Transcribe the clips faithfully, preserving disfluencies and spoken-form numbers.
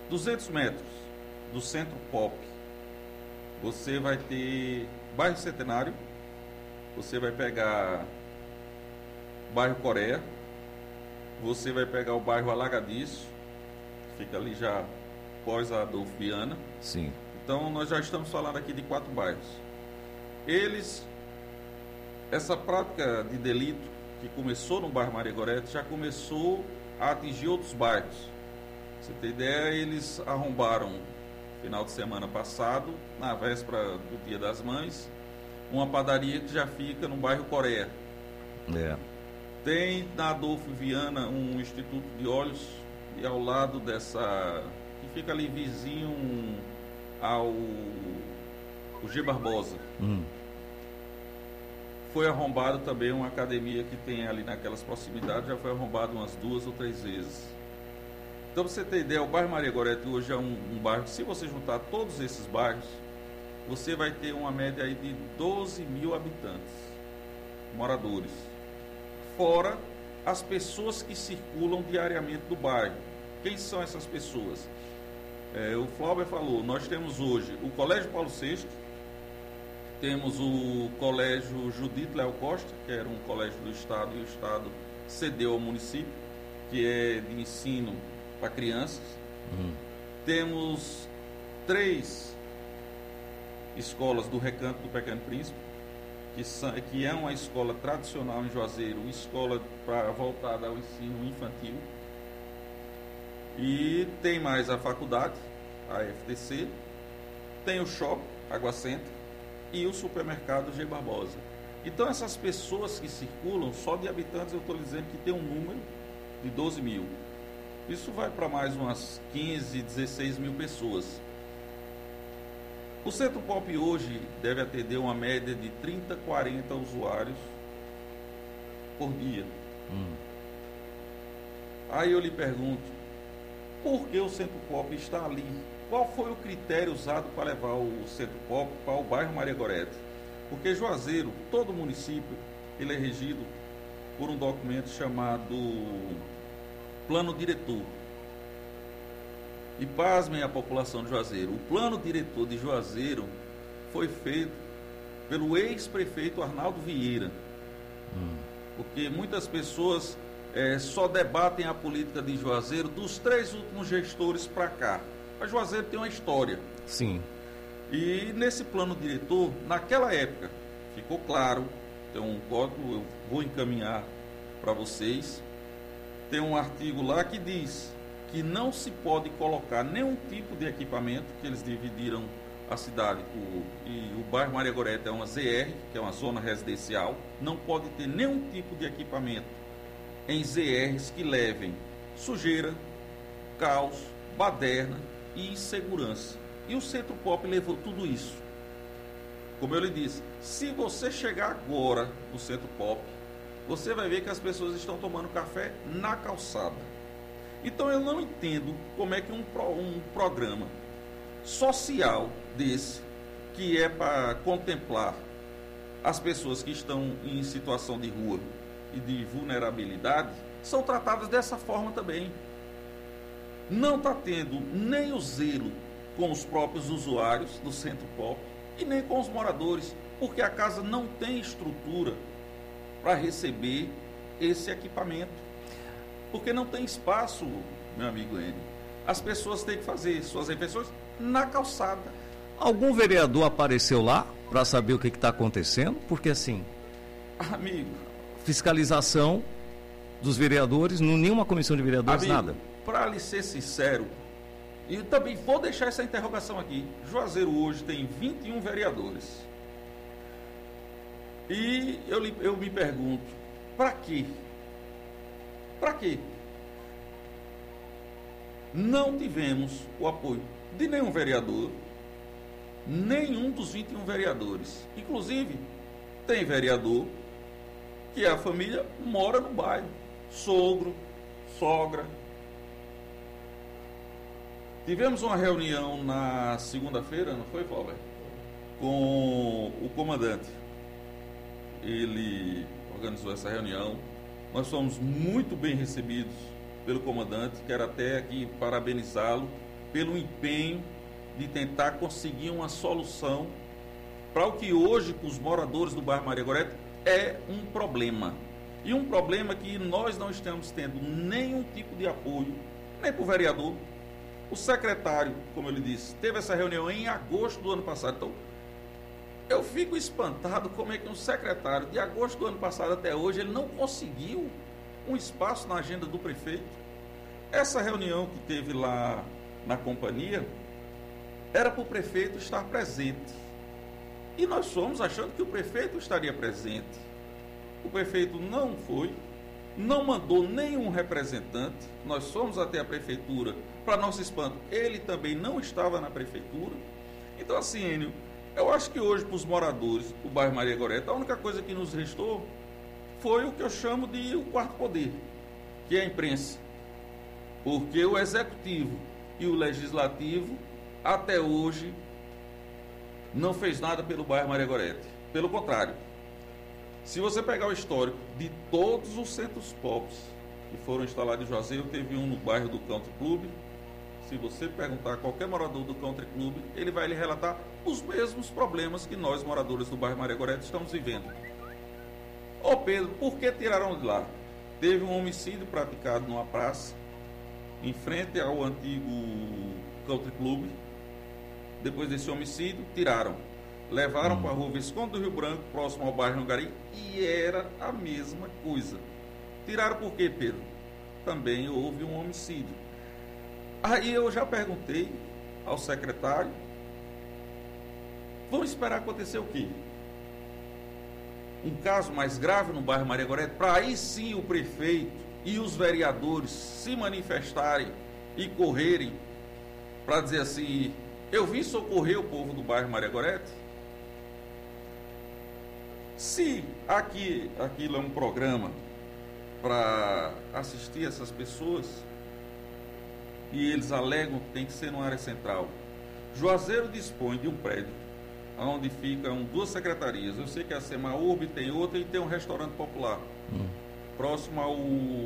duzentos metros do Centro Pop, você vai ter bairro Centenário, você vai pegar bairro Coreia, você vai pegar o bairro Alagadiço, que fica ali já pós a Adolfo Viana. Sim. Então nós já estamos falando aqui de quatro bairros. Eles, essa prática de delito que começou no bairro Maria Gorete já começou a atingir outros bairros. Pra você ter ideia, eles arrombaram final de semana passado, na véspera do Dia das Mães, uma padaria que já fica no bairro Coreia. É. Tem na Adolfo Viana um instituto de olhos e ao lado dessa, que fica ali vizinho ao o G. Barbosa. Hum. Foi arrombado também uma academia que tem ali naquelas proximidades, já foi arrombado umas duas ou três vezes. Então, pra você ter ideia, o bairro Maria Gorete hoje é um, um bairro que, se você juntar todos esses bairros, você vai ter uma média aí de doze mil habitantes, moradores. Fora as pessoas que circulam diariamente do bairro. Quem são essas pessoas? É, o Flauber falou, nós temos hoje o Colégio Paulo sexto, temos o Colégio Judito Léo Costa, que era um colégio do Estado, e o Estado cedeu ao município, que é de ensino para crianças. Uhum. Temos três escolas do Recanto do Pequeno Príncipe, que, são, que é uma escola tradicional em Juazeiro, escola pra, voltada ao ensino infantil. E tem mais a faculdade, a F T C, tem o shopping, Água Center, e o supermercado G. Barbosa. Então, essas pessoas que circulam, só de habitantes, eu estou dizendo que tem um número de doze mil. Isso vai para mais umas quinze, dezesseis mil pessoas. O Centro Pop hoje deve atender uma média de trinta, quarenta usuários por dia. Hum. Aí eu lhe pergunto, por que o Centro Pop está ali? Qual foi o critério usado para levar o Centro Pop para o bairro Maria Gorete? Porque Juazeiro, todo município, ele é regido por um documento chamado Plano Diretor. E pasmem a população de Juazeiro, o Plano Diretor de Juazeiro foi feito pelo ex-prefeito Arnaldo Vieira. Hum. Porque muitas pessoas é, só debatem a política de Juazeiro dos três últimos gestores para cá. Mas Juazeiro tem uma história. Sim. E nesse plano diretor, naquela época, ficou claro, tem um código, eu vou encaminhar para vocês, tem um artigo lá que diz que não se pode colocar nenhum tipo de equipamento, que eles dividiram a cidade, o, e o bairro Maria Gorete é uma Z R, que é uma zona residencial, não pode ter nenhum tipo de equipamento em Z Rs que levem sujeira, caos, baderna e insegurança. E o Centro Pop levou tudo isso. Como eu lhe disse, se você chegar agora no Centro Pop, você vai ver que as pessoas estão tomando café na calçada. Então eu não entendo como é que um, pro, um programa social desse, que é para contemplar as pessoas que estão em situação de rua e de vulnerabilidade, são tratadas dessa forma também. Não está tendo nem o zelo com os próprios usuários do Centro Pop e nem com os moradores, porque a casa não tem estrutura para receber esse equipamento, porque não tem espaço, meu amigo Enio. As pessoas têm que fazer suas refeições na calçada. Algum vereador apareceu lá para saber o que está acontecendo? Porque assim, amigo, fiscalização dos vereadores, não, nenhuma comissão de vereadores, amigo, nada. Para lhe ser sincero, e também vou deixar essa interrogação aqui. Juazeiro hoje tem vinte e um vereadores. E eu, eu me pergunto, para quê? Para quê? Não tivemos o apoio de nenhum vereador, nenhum dos vinte e um vereadores. Inclusive, tem vereador que a família mora no bairro, sogro, sogra. Tivemos uma reunião na segunda-feira, não foi, Flávio? Com o comandante. Ele organizou essa reunião. Nós fomos muito bem recebidos pelo comandante. Quero até aqui parabenizá-lo pelo empenho de tentar conseguir uma solução para o que hoje, para os moradores do bairro Maria Gorete, é um problema. E um problema que nós não estamos tendo nenhum tipo de apoio, nem para o vereador. O secretário, como ele disse, teve essa reunião em agosto do ano passado. Então, eu fico espantado como é que um secretário, de agosto do ano passado até hoje, ele não conseguiu um espaço na agenda do prefeito. Essa reunião que teve lá na companhia era para o prefeito estar presente. E nós fomos achando que o prefeito estaria presente. O prefeito não foi, não mandou nenhum representante. Nós fomos até a prefeitura, para nosso espanto, ele também não estava na prefeitura. Então, assim, Enio, eu acho que hoje, para os moradores do bairro Maria Gorete, a única coisa que nos restou foi o que eu chamo de o quarto poder, que é a imprensa. Porque o executivo e o legislativo, até hoje, não fez nada pelo bairro Maria Gorete. Pelo contrário, se você pegar o histórico de todos os centros pop que foram instalados em Juazeiro, teve um no bairro do Country Club. Se você perguntar a qualquer morador do Country Club, ele vai lhe relatar os mesmos problemas que nós, moradores do bairro Maria Gorete, estamos vivendo. Ô Pedro, por que tiraram de lá? Teve um homicídio praticado numa praça, em frente ao antigo Country Club. Depois desse homicídio, tiraram. Levaram hum. para a rua Visconde do Rio Branco, próximo ao bairro Angari, e era a mesma coisa. Tiraram por quê, Pedro? Também houve um homicídio. Aí eu já perguntei ao secretário, vamos esperar acontecer o quê? Um caso mais grave no bairro Maria Gorete, para aí sim o prefeito e os vereadores se manifestarem e correrem para dizer assim, eu vim socorrer o povo do bairro Maria Gorete? Se aqui, aquilo é um programa para assistir essas pessoas, e eles alegam que tem que ser numa área central, Juazeiro dispõe de um prédio onde ficam duas secretarias. Eu sei que a Semaurb tem outra e tem um restaurante popular hum. próximo ao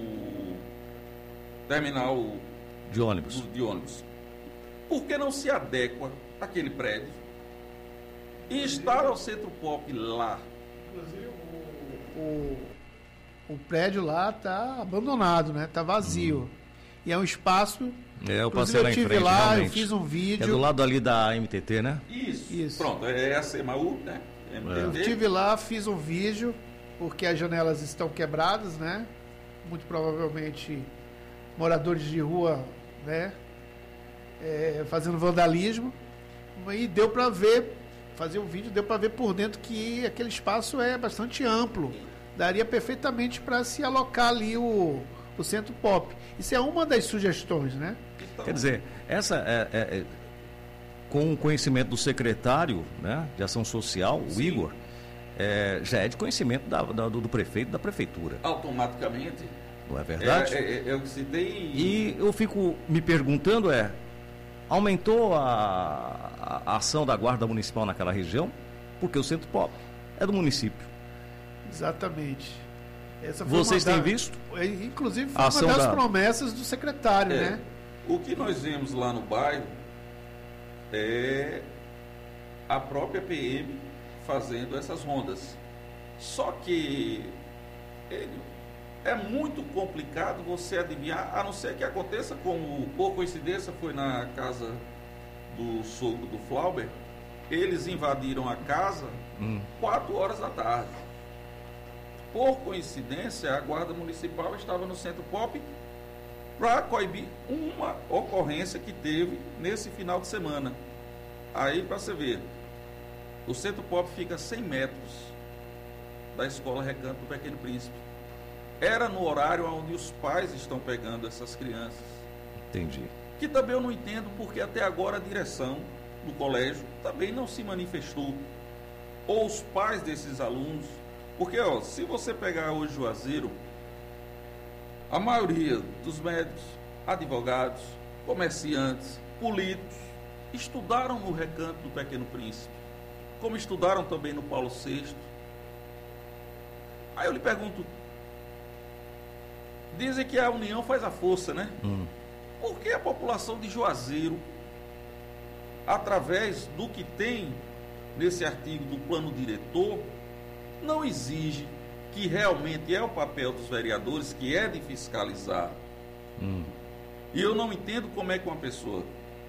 terminal de ônibus. de ônibus. Por que não se adequa aquele prédio e instala o centro pop lá? Inclusive o, o, o prédio lá está abandonado, né? Está vazio. Hum. E é um espaço. É, eu passei lá em frente, lá, realmente. Eu fiz um vídeo. É do lado ali da M T T, né? Isso. Isso. Pronto, é a Semaurb, né? M T T. Eu estive lá, fiz um vídeo, porque as janelas estão quebradas, né? Muito provavelmente moradores de rua, né? É, fazendo vandalismo. E deu para ver, fazer um vídeo, deu para ver por dentro que aquele espaço é bastante amplo. Daria perfeitamente para se alocar ali o, o centro pop. Isso é uma das sugestões, né? Quer dizer, essa é, é, é, com o conhecimento do secretário, né, de Ação Social, Sim. o Igor, é, já é de conhecimento da, da, do, do prefeito da prefeitura. Automaticamente. Não é verdade? É, é, é o que se tem. E eu fico me perguntando, é, aumentou a, a, a ação da Guarda Municipal naquela região? Porque o centro pop é do município. Exatamente. Essa foi Vocês da, têm visto? Inclusive foi uma das da... promessas do secretário, é, né? O que nós vemos lá no bairro é a própria P M fazendo essas rondas. Só que ele, é muito complicado você adivinhar, a não ser que aconteça como, por coincidência, foi na casa do sogro do Flauber, eles invadiram a casa hum. quatro horas da tarde. Por coincidência, a Guarda Municipal estava no Centro Pop para coibir uma ocorrência que teve nesse final de semana. Aí, para você ver, o Centro Pop fica a cem metros da Escola Recanto do Pequeno Príncipe. Era no horário onde os pais estão pegando essas crianças. Entendi. Que também eu não entendo, porque até agora a direção do colégio também não se manifestou. Ou os pais desses alunos. Porque, ó, se você pegar hoje Juazeiro, a maioria dos médicos, advogados, comerciantes, políticos, estudaram no Recanto do Pequeno Príncipe, como estudaram também no Paulo sexto. Aí eu lhe pergunto, dizem que a união faz a força, né? Hum. Por que a população de Juazeiro através do que tem nesse artigo do plano diretor, não exige que realmente é o papel dos vereadores, que é de fiscalizar. Hum. E eu não entendo como é que uma pessoa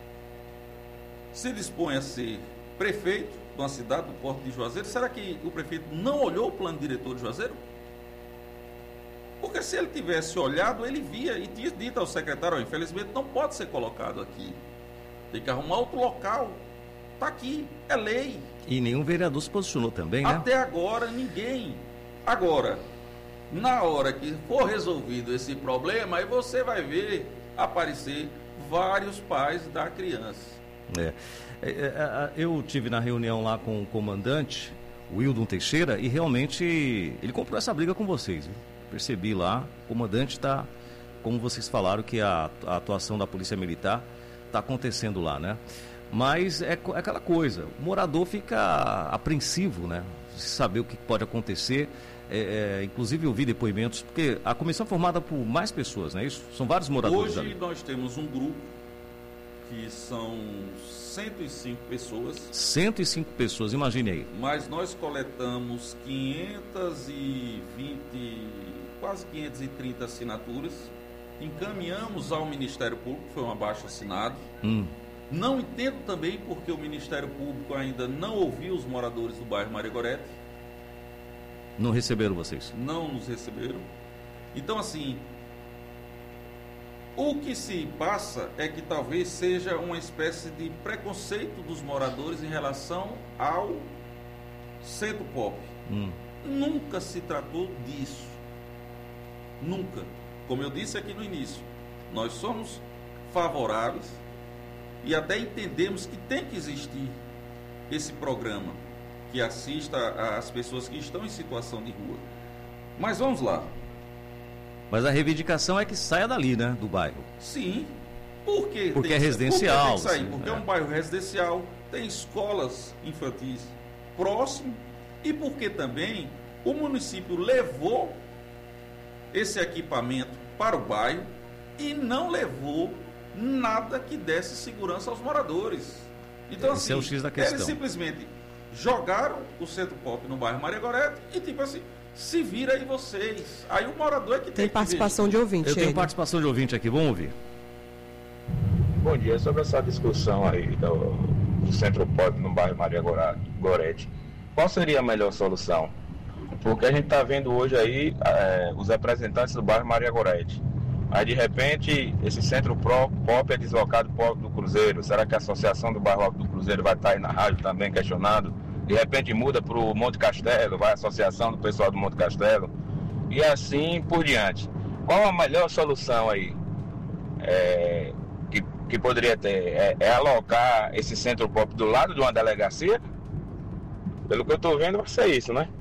se dispõe a ser prefeito de uma cidade do Porto de Juazeiro. Será que o prefeito não olhou o plano diretor de Juazeiro? Porque se ele tivesse olhado, ele via e tinha dito ao secretário, oh, infelizmente não pode ser colocado aqui. Tem que arrumar outro local. Está aqui, é lei. E nenhum vereador se posicionou também, né? Até agora, ninguém. Agora, na hora que for resolvido esse problema, aí você vai ver aparecer vários pais da criança. É. É, é, eu tive na reunião lá com o comandante, o Wildon Teixeira, e realmente ele comprou essa briga com vocês, viu? Percebi lá, o comandante está, como vocês falaram, que a, a atuação da Polícia Militar está acontecendo lá, né? Mas é, é aquela coisa, o morador fica apreensivo, né? De saber o que pode acontecer. É, é, inclusive eu vi depoimentos, porque a comissão é formada por mais pessoas, não é isso? São vários moradores. Hoje ali. Nós temos um grupo que são cento e cinco pessoas. cento e cinco pessoas, imagine aí. Mas nós coletamos quinhentas e vinte, quase quinhentas e trinta assinaturas, encaminhamos ao Ministério Público, foi um abaixo assinado. Hum. Não entendo também porque o Ministério Público ainda não ouviu os moradores do bairro Maria Gorete. Não receberam vocês? Não nos receberam. Então, assim, o que se passa é que talvez seja uma espécie de preconceito dos moradores em relação ao Centro Pop. Hum. Nunca se tratou disso. Nunca. Como eu disse aqui no início, nós somos favoráveis e até entendemos que tem que existir esse programa que assista às pessoas que estão em situação de rua. Mas vamos lá. Mas a reivindicação é que saia dali, né, do bairro. Sim. Por quê? Porque tem, é residencial. Por que tem que sair? Sim, porque é. é um bairro residencial, tem escolas infantis próximo e porque também o município levou esse equipamento para o bairro e não levou nada que desse segurança aos moradores. Então, Esse assim, é o X da questão. Eles simplesmente jogaram o Centro Pop no bairro Maria Gorete e tipo assim, se vira aí vocês. Aí o morador é que tem, tem participação de ouvinte. Eu tenho ele. participação de ouvinte aqui, vamos ouvir. Bom dia, sobre essa discussão aí do, do Centro Pop no bairro Maria Gorete. Qual seria a melhor solução? Porque a gente está vendo hoje aí é, os representantes do bairro Maria Gorete. Aí de repente esse Centro Pop é deslocado para o Alto do Cruzeiro. Será que a associação do bairro Alto do Cruzeiro vai estar aí na rádio também questionando? De repente muda para o Monte Castelo, vai a associação do pessoal do Monte Castelo. E assim por diante. Qual a melhor solução aí é, que, que poderia ter? É, é alocar esse Centro Pop do lado de uma delegacia? Pelo que eu estou vendo vai ser isso, né?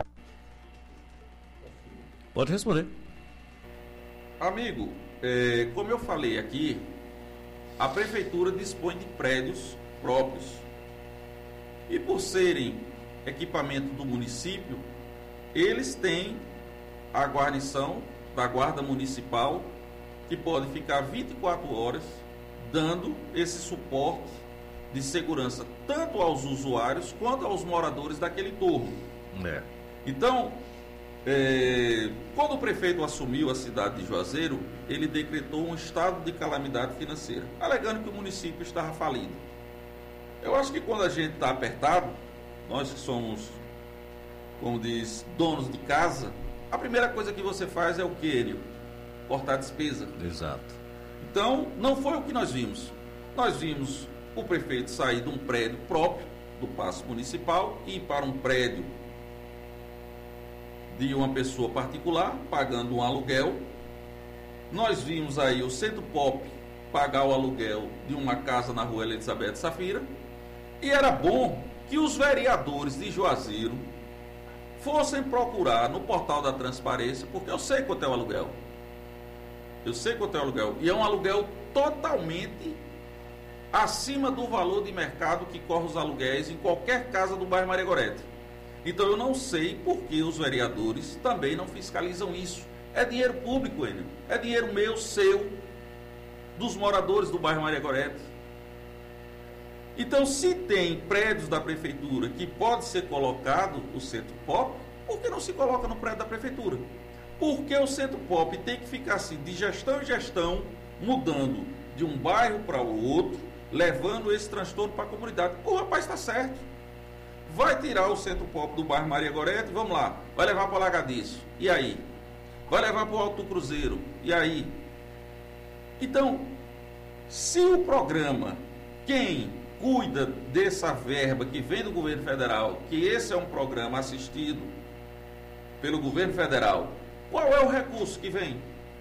Pode responder. Amigo, é, como eu falei aqui, a prefeitura dispõe de prédios próprios. E por serem equipamento do município, eles têm a guarnição da Guarda Municipal, que pode ficar vinte e quatro horas dando esse suporte de segurança tanto aos usuários quanto aos moradores daquele entorno. É. Então, É, quando o prefeito assumiu a cidade de Juazeiro, ele decretou um estado de calamidade financeira, alegando que o município estava falido. Eu acho que quando a gente está apertado, nós que somos, como diz, donos de casa, a primeira coisa que você faz é o que, Enio? Cortar a despesa. Exato. Então, não foi o que nós vimos. Nós vimos o prefeito sair de um prédio próprio do Paço Municipal e ir para um prédio de uma pessoa particular, pagando um aluguel. Nós vimos aí o Centro Pop pagar o aluguel de uma casa na rua Elizabeth Safira. E era bom que os vereadores de Juazeiro fossem procurar no portal da transparência, porque eu sei quanto é o aluguel. Eu sei quanto é o aluguel. E é um aluguel totalmente acima do valor de mercado que corre os aluguéis em qualquer casa do bairro Maria Gorete. Então eu não sei por que os vereadores também não fiscalizam isso. É dinheiro público, Enio. É dinheiro meu, seu, dos moradores do bairro Maria Gorete. Então, se tem prédios da prefeitura que pode ser colocado o Centro Pop, por que não se coloca no prédio da prefeitura? Porque o Centro Pop tem que ficar assim, de gestão em gestão, mudando de um bairro para o outro, levando esse transtorno para a comunidade. O rapaz está certo. Vai tirar o Centro Pop do bairro Maria Gorete, vamos lá, vai levar para o Lagadiço. E aí? Vai levar para o Alto Cruzeiro. E aí? Então, se o programa, quem cuida dessa verba que vem do governo federal, que esse é um programa assistido pelo governo federal, qual é o recurso que vem?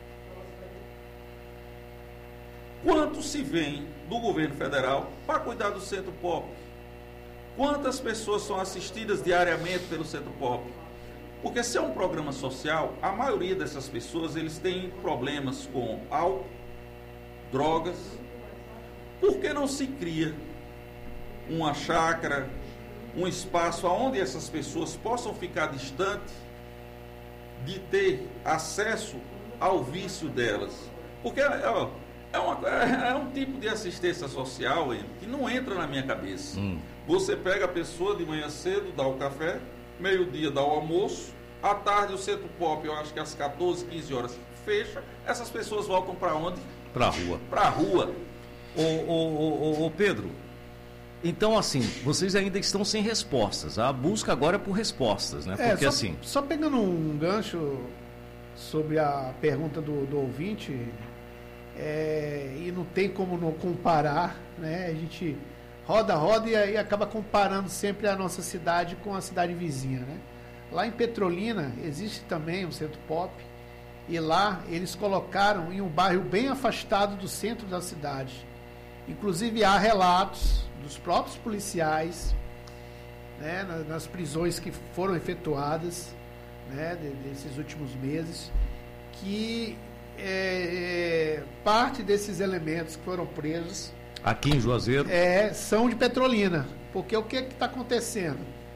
Quanto se vem do governo federal para cuidar do Centro Pop? Quantas pessoas são assistidas diariamente pelo Centro Pop? Porque se é um programa social, a maioria dessas pessoas, eles têm problemas com álcool, drogas. Por que não se cria uma chácara, um espaço onde essas pessoas possam ficar distantes de ter acesso ao vício delas? Porque ó, é, uma, é um tipo de assistência social hein, que não entra na minha cabeça. Hum. Você pega a pessoa de manhã cedo, dá o café, meio-dia dá o almoço, à tarde o Centro Pop, eu acho que às quatorze, quinze horas fecha, essas pessoas voltam para onde? Para a rua. Para a rua. Ô, ô, ô, ô, Pedro, então assim, vocês ainda estão sem respostas. A busca agora é por respostas, né? Porque é, só, assim... Só pegando um gancho sobre a pergunta do, do ouvinte, é, e não tem como não comparar, né? A gente roda, roda e aí acaba comparando sempre a nossa cidade com a cidade vizinha, né? Lá em Petrolina existe também um Centro Pop, e lá eles colocaram em um bairro bem afastado do centro da cidade. Inclusive há relatos dos próprios policiais, né, nas, nas prisões que foram efetuadas, né, de, desses últimos meses, que é, é, parte desses elementos que foram presos aqui em Juazeiro é, são de Petrolina. Porque o que está acontecendo?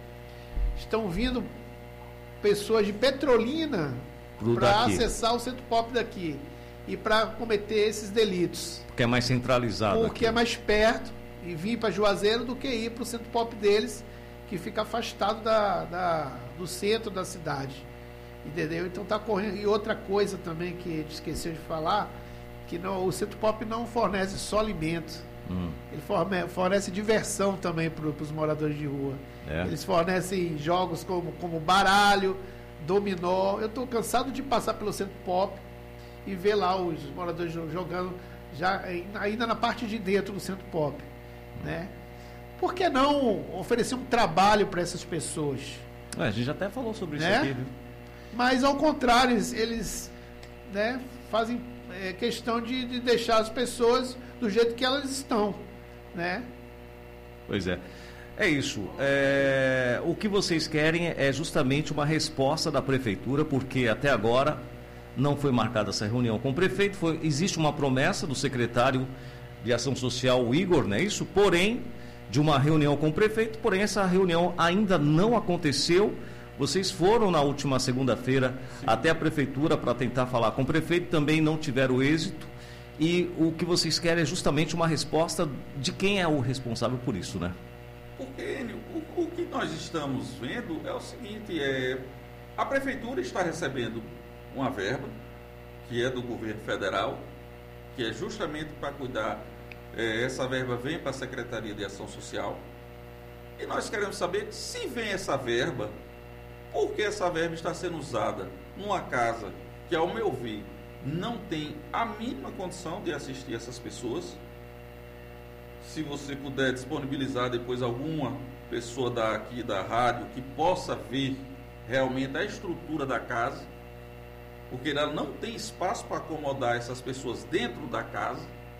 Estão vindo pessoas de Petrolina para acessar o Centro Pop daqui e para cometer esses delitos. Porque é mais centralizado. Porque aqui. é mais perto e vir para Juazeiro do que ir para o Centro Pop deles, que fica afastado da, da, do centro da cidade. Entendeu? Então está correndo. E outra coisa também que a gente esqueceu de falar, que não, o Centro Pop não fornece só alimento. Hum. Ele fornece, fornece diversão também para os moradores de rua. É. Eles fornecem jogos como, como baralho, dominó. Eu estou cansado de passar pelo Centro Pop e ver lá os moradores jogando já ainda na parte de dentro do Centro Pop, né? Por que não oferecer um trabalho para essas pessoas? É, a gente até falou sobre isso, né? Aqui, viu? Mas ao contrário, eles, eles né, fazem é, questão de, de deixar as pessoas do jeito que elas estão, né? Pois é. É isso. É, o que vocês querem é justamente uma resposta da prefeitura, porque até agora não foi marcada essa reunião com o prefeito. Foi, existe uma promessa do secretário de Ação Social, o Igor, não é isso? Porém, de uma reunião com o prefeito, porém essa reunião ainda não aconteceu. Vocês foram na última segunda-feira até a prefeitura para tentar falar com o prefeito, também não tiveram êxito. E o que vocês querem é justamente uma resposta de quem é o responsável por isso, né? Porque, Enio, o, o que nós estamos vendo é o seguinte, é, a prefeitura está recebendo uma verba, que é do governo federal, que é justamente para cuidar, é, essa verba vem para a Secretaria de Ação Social, e nós queremos saber se vem essa verba, por que essa verba está sendo usada numa casa que, ao meu ver, não tem a mínima condição de assistir essas pessoas. Se você puder disponibilizar depois alguma pessoa daqui da rádio que possa ver realmente a estrutura da casa, porque ela não tem espaço para acomodar essas pessoas dentro da casa.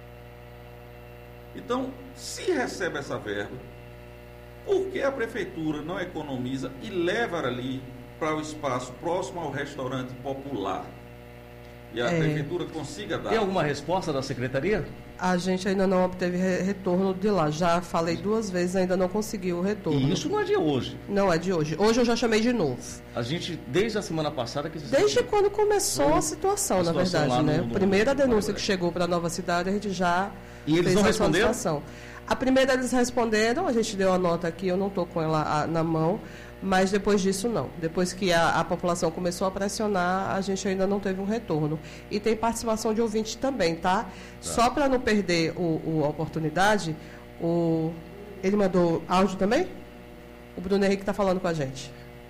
Então, se recebe essa verba, por que a prefeitura não economiza e leva ali para o espaço próximo ao restaurante popular? E a é. prefeitura consiga dar. Tem alguma resposta da secretaria? A gente ainda não obteve re- retorno de lá. Já falei duas vezes, ainda não conseguiu o retorno. E isso não é de hoje. Não é de hoje. Hoje eu já chamei de novo. A gente, desde a semana passada... que Desde quando começou Foi a situação, a na situação verdade, né? No, no, Primeira denúncia no... que chegou para a Nova Cidade, a gente já e eles fez não a responderam? solicitação. A primeira eles responderam, a gente deu a nota aqui, eu não estou com ela a, na mão, mas depois disso não. Depois que a, a população começou a pressionar, a gente ainda não teve um retorno. E tem participação de ouvinte também, tá? tá. Só para não perder o, o, a oportunidade, o, ele mandou áudio também? O Bruno Henrique está falando com a gente.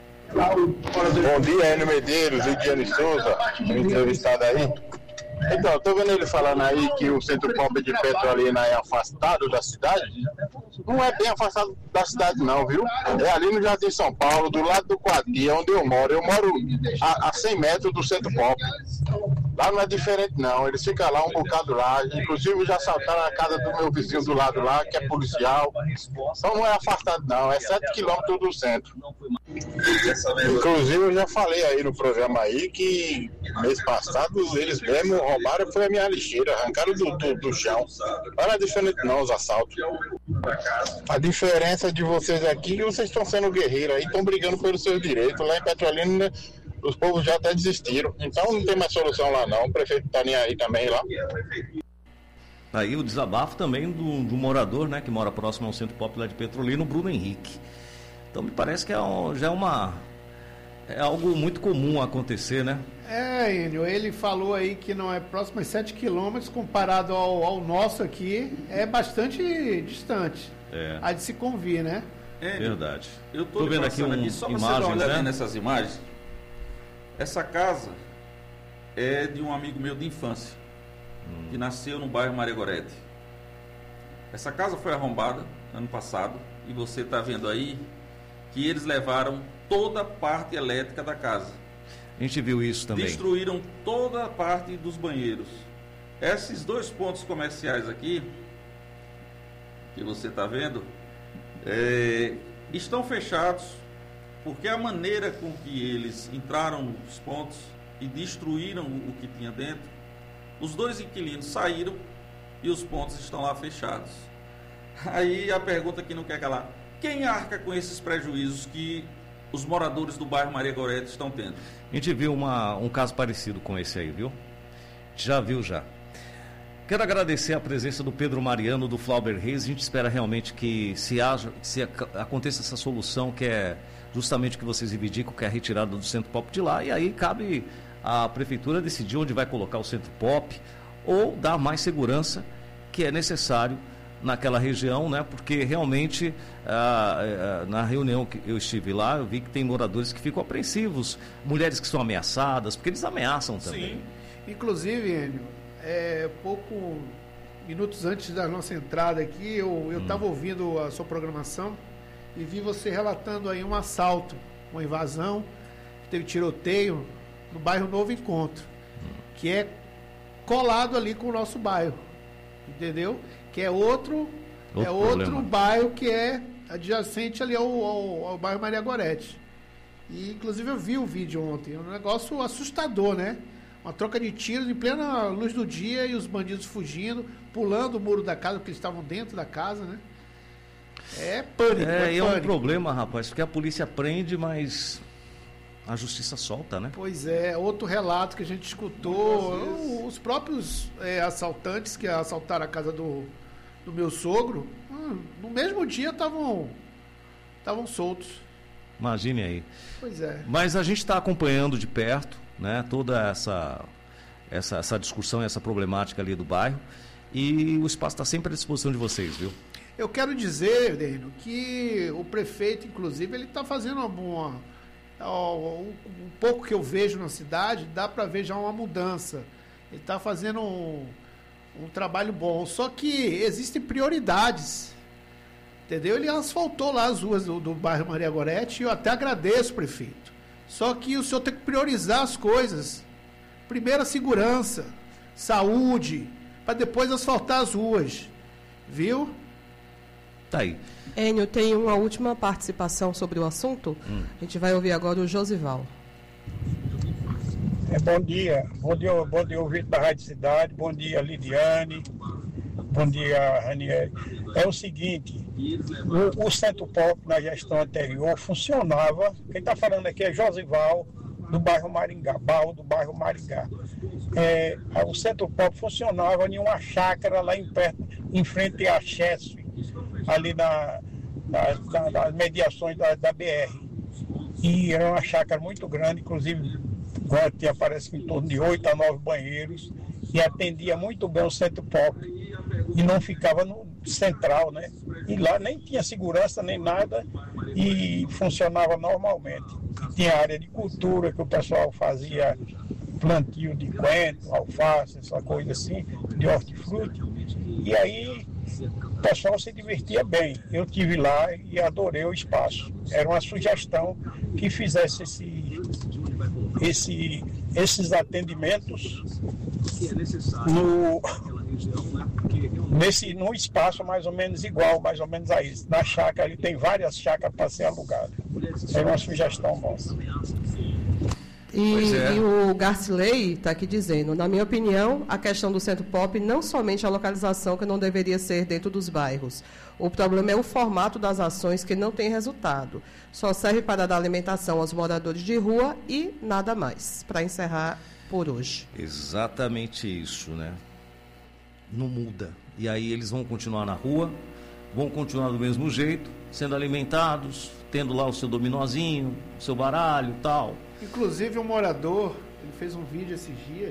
Bom dia, Enio Medeiros e Diane Souza, entrevistado aí. Então, estou vendo ele falando aí que o Centro Pop de Petrolina é afastado da cidade. Não é bem afastado da cidade não, viu? É ali no Jardim São Paulo, do lado do Quadria, onde eu moro. Eu moro a, a cem metros do Centro Pop. Lá não é diferente não, eles ficam lá um bocado lá. Inclusive já assaltaram a casa do meu vizinho do lado lá, que é policial. Então não é afastado não, é sete quilômetros do centro. Inclusive eu já falei aí no programa aí que mês passado eles mesmo roubaram, foi a minha lixeira, arrancaram do, do, do chão. Não é diferente não os assaltos. A diferença de vocês aqui é que vocês estão sendo guerreiros aí, estão brigando pelos seus direitos. Lá em Petrolina os povos já até desistiram. Então não tem mais solução lá não. O prefeito está nem aí também lá. Aí o desabafo também do, do morador, né, que mora próximo ao Centro Pop lá de Petrolina, o Bruno Henrique. Então me parece que é um, já é uma é algo muito comum acontecer, né? É, Enio, ele falou aí que não é próximo a sete quilômetros, comparado ao, ao nosso aqui, é bastante distante. É. Há de se convir, né? É, verdade. Eu estou Tô vendo aqui, um, aqui só para você dar uma olhadinha, né, nessas imagens. Essa casa é de um amigo meu de infância, hum. que nasceu no bairro Maria Gorete. Essa casa foi arrombada ano passado e você está vendo aí que eles levaram toda a parte elétrica da casa. A gente viu isso também. Destruíram toda a parte dos banheiros. Esses dois pontos comerciais aqui, que você está vendo, é, estão fechados, porque a maneira com que eles entraram nos pontos e destruíram o que tinha dentro, os dois inquilinos saíram e os pontos estão lá fechados. Aí a pergunta que não quer calar: quem arca com esses prejuízos que os moradores do bairro Maria Gorete estão tendo? A gente viu uma, um caso parecido com esse aí, viu? Já viu, já. Quero agradecer a presença do Pedro Mariano, do Flauber Reis. A gente espera realmente que se, haja, se aconteça essa solução, que é justamente o que vocês reivindicam, que é a retirada do Centro Pop de lá. E aí cabe à Prefeitura decidir onde vai colocar o Centro Pop ou dar mais segurança, que é necessário naquela região, né? Porque realmente ah, ah, na reunião que eu estive lá, eu vi que tem moradores que ficam apreensivos, mulheres que são ameaçadas, porque eles ameaçam também. Sim, inclusive, Enio, é, pouco minutos antes da nossa entrada aqui, eu estava hum. ouvindo a sua programação e vi você relatando aí um assalto, uma invasão, teve tiroteio no bairro Novo Encontro, hum. que é colado ali com o nosso bairro, entendeu? Que é outro, outro é outro bairro que é adjacente ali ao, ao, ao bairro Maria Gorete. E inclusive eu vi o vídeo ontem, um negócio assustador, né? Uma troca de tiros em plena luz do dia e os bandidos fugindo, pulando o muro da casa, porque eles estavam dentro da casa, né? É pânico, é, é, é pânico. um problema, rapaz, porque a polícia prende, mas a justiça solta, né? Pois é, outro relato que a gente escutou, os próprios é, assaltantes que assaltaram a casa do, do meu sogro, hum, no mesmo dia estavam estavam soltos. Imagine aí. Pois é. Mas a gente está acompanhando de perto, né, toda essa, essa, essa discussão, essa problemática ali do bairro, e o espaço está sempre à disposição de vocês, viu? Eu quero dizer, Deino, que o prefeito, inclusive, ele está fazendo uma boa... Um pouco que eu vejo na cidade, dá para ver já uma mudança. Ele está fazendo um, um trabalho bom. Só que existem prioridades. Entendeu? Ele asfaltou lá as ruas do, do bairro Maria Gorete e eu até agradeço, prefeito. Só que o senhor tem que priorizar as coisas. Primeiro a segurança, saúde, para depois asfaltar as ruas. Viu? Tá aí. Enio, tem uma última participação sobre o assunto. Hum. A gente vai ouvir agora o Josival. É, bom dia. Bom dia, bom dia, ouvinte da Rádio Cidade. Bom dia, Lidiane. Bom dia, Ranieri. É o seguinte, o, o Centro Pop na gestão anterior funcionava. Quem está falando aqui é Josival, do bairro Maringá, Baú do bairro Maringá. É, o Centro Pop funcionava em uma chácara lá em, perto, em frente a Chesf, ali na, na, na, nas mediações da, da B R. E era uma chácara muito grande, inclusive agora tinha, parece que em torno de oito a nove banheiros, e atendia muito bem o Centro Pop, e não ficava no central, né? E lá nem tinha segurança nem nada, e funcionava normalmente. Tinha área de cultura, que o pessoal fazia plantio de coentro, alface, essa coisa assim, de hortifruti, e aí o pessoal se divertia bem. Eu estive lá e adorei o espaço. Era uma sugestão que fizesse esse, esse, esses atendimentos no, nesse, num espaço mais ou menos igual, mais ou menos a isso. Na chácara, ali tem várias chácaras para ser alugadas. É uma sugestão nossa. E, é. e o Garcilei está aqui dizendo, na minha opinião, a questão do Centro Pop não somente a localização, que não deveria ser dentro dos bairros. O problema é o formato das ações, que não tem resultado. Só serve para dar alimentação aos moradores de rua e nada mais. Para encerrar por hoje. Exatamente isso, né? Não muda. E aí eles vão continuar na rua, vão continuar do mesmo jeito, sendo alimentados, tendo lá o seu dominozinho, o seu baralho e tal. Inclusive um morador, ele fez um vídeo esses dias,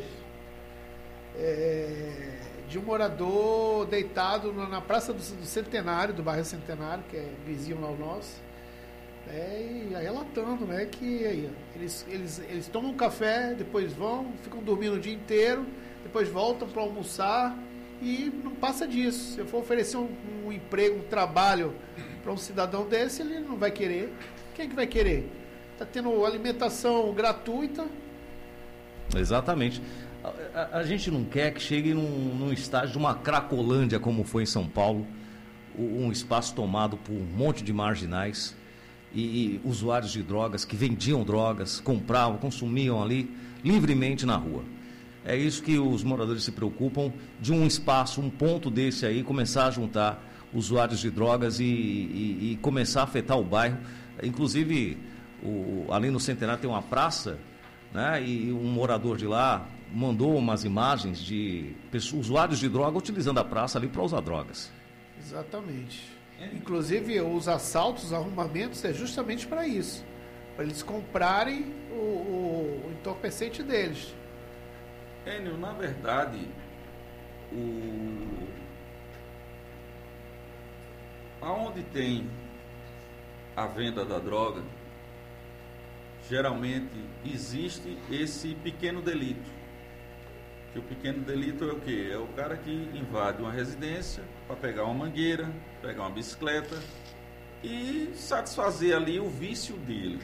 é, de um morador deitado na Praça do, do Centenário, do bairro Centenário, que é vizinho lá o nosso, é, e aí relatando, né, que aí, eles, eles, eles tomam um café, depois vão, ficam dormindo o dia inteiro, depois voltam para almoçar e não passa disso. Se eu for oferecer um, um emprego, um trabalho para um cidadão desse, ele não vai querer. Quem é que vai querer? Está tendo alimentação gratuita. Exatamente. A, a, a gente não quer que chegue num, num estágio de uma cracolândia, como foi em São Paulo, um espaço tomado por um monte de marginais e, e usuários de drogas que vendiam drogas, compravam, consumiam ali livremente na rua. É isso que os moradores se preocupam, de um espaço, um ponto desse aí, começar a juntar usuários de drogas e, e, e começar a afetar o bairro. Inclusive, o, ali no Centenário tem uma praça, né, e um morador de lá mandou umas imagens de pessoas, usuários de droga utilizando a praça ali para usar drogas. Exatamente. Inclusive, os assaltos, os arrombamentos é justamente para isso, para eles comprarem o, o, o entorpecente deles. Enio, na verdade, o... aonde tem a venda da droga, geralmente existe esse pequeno delito. Que o pequeno delito é o quê? É o cara que invade uma residência para pegar uma mangueira, pegar uma bicicleta e satisfazer ali o vício dele.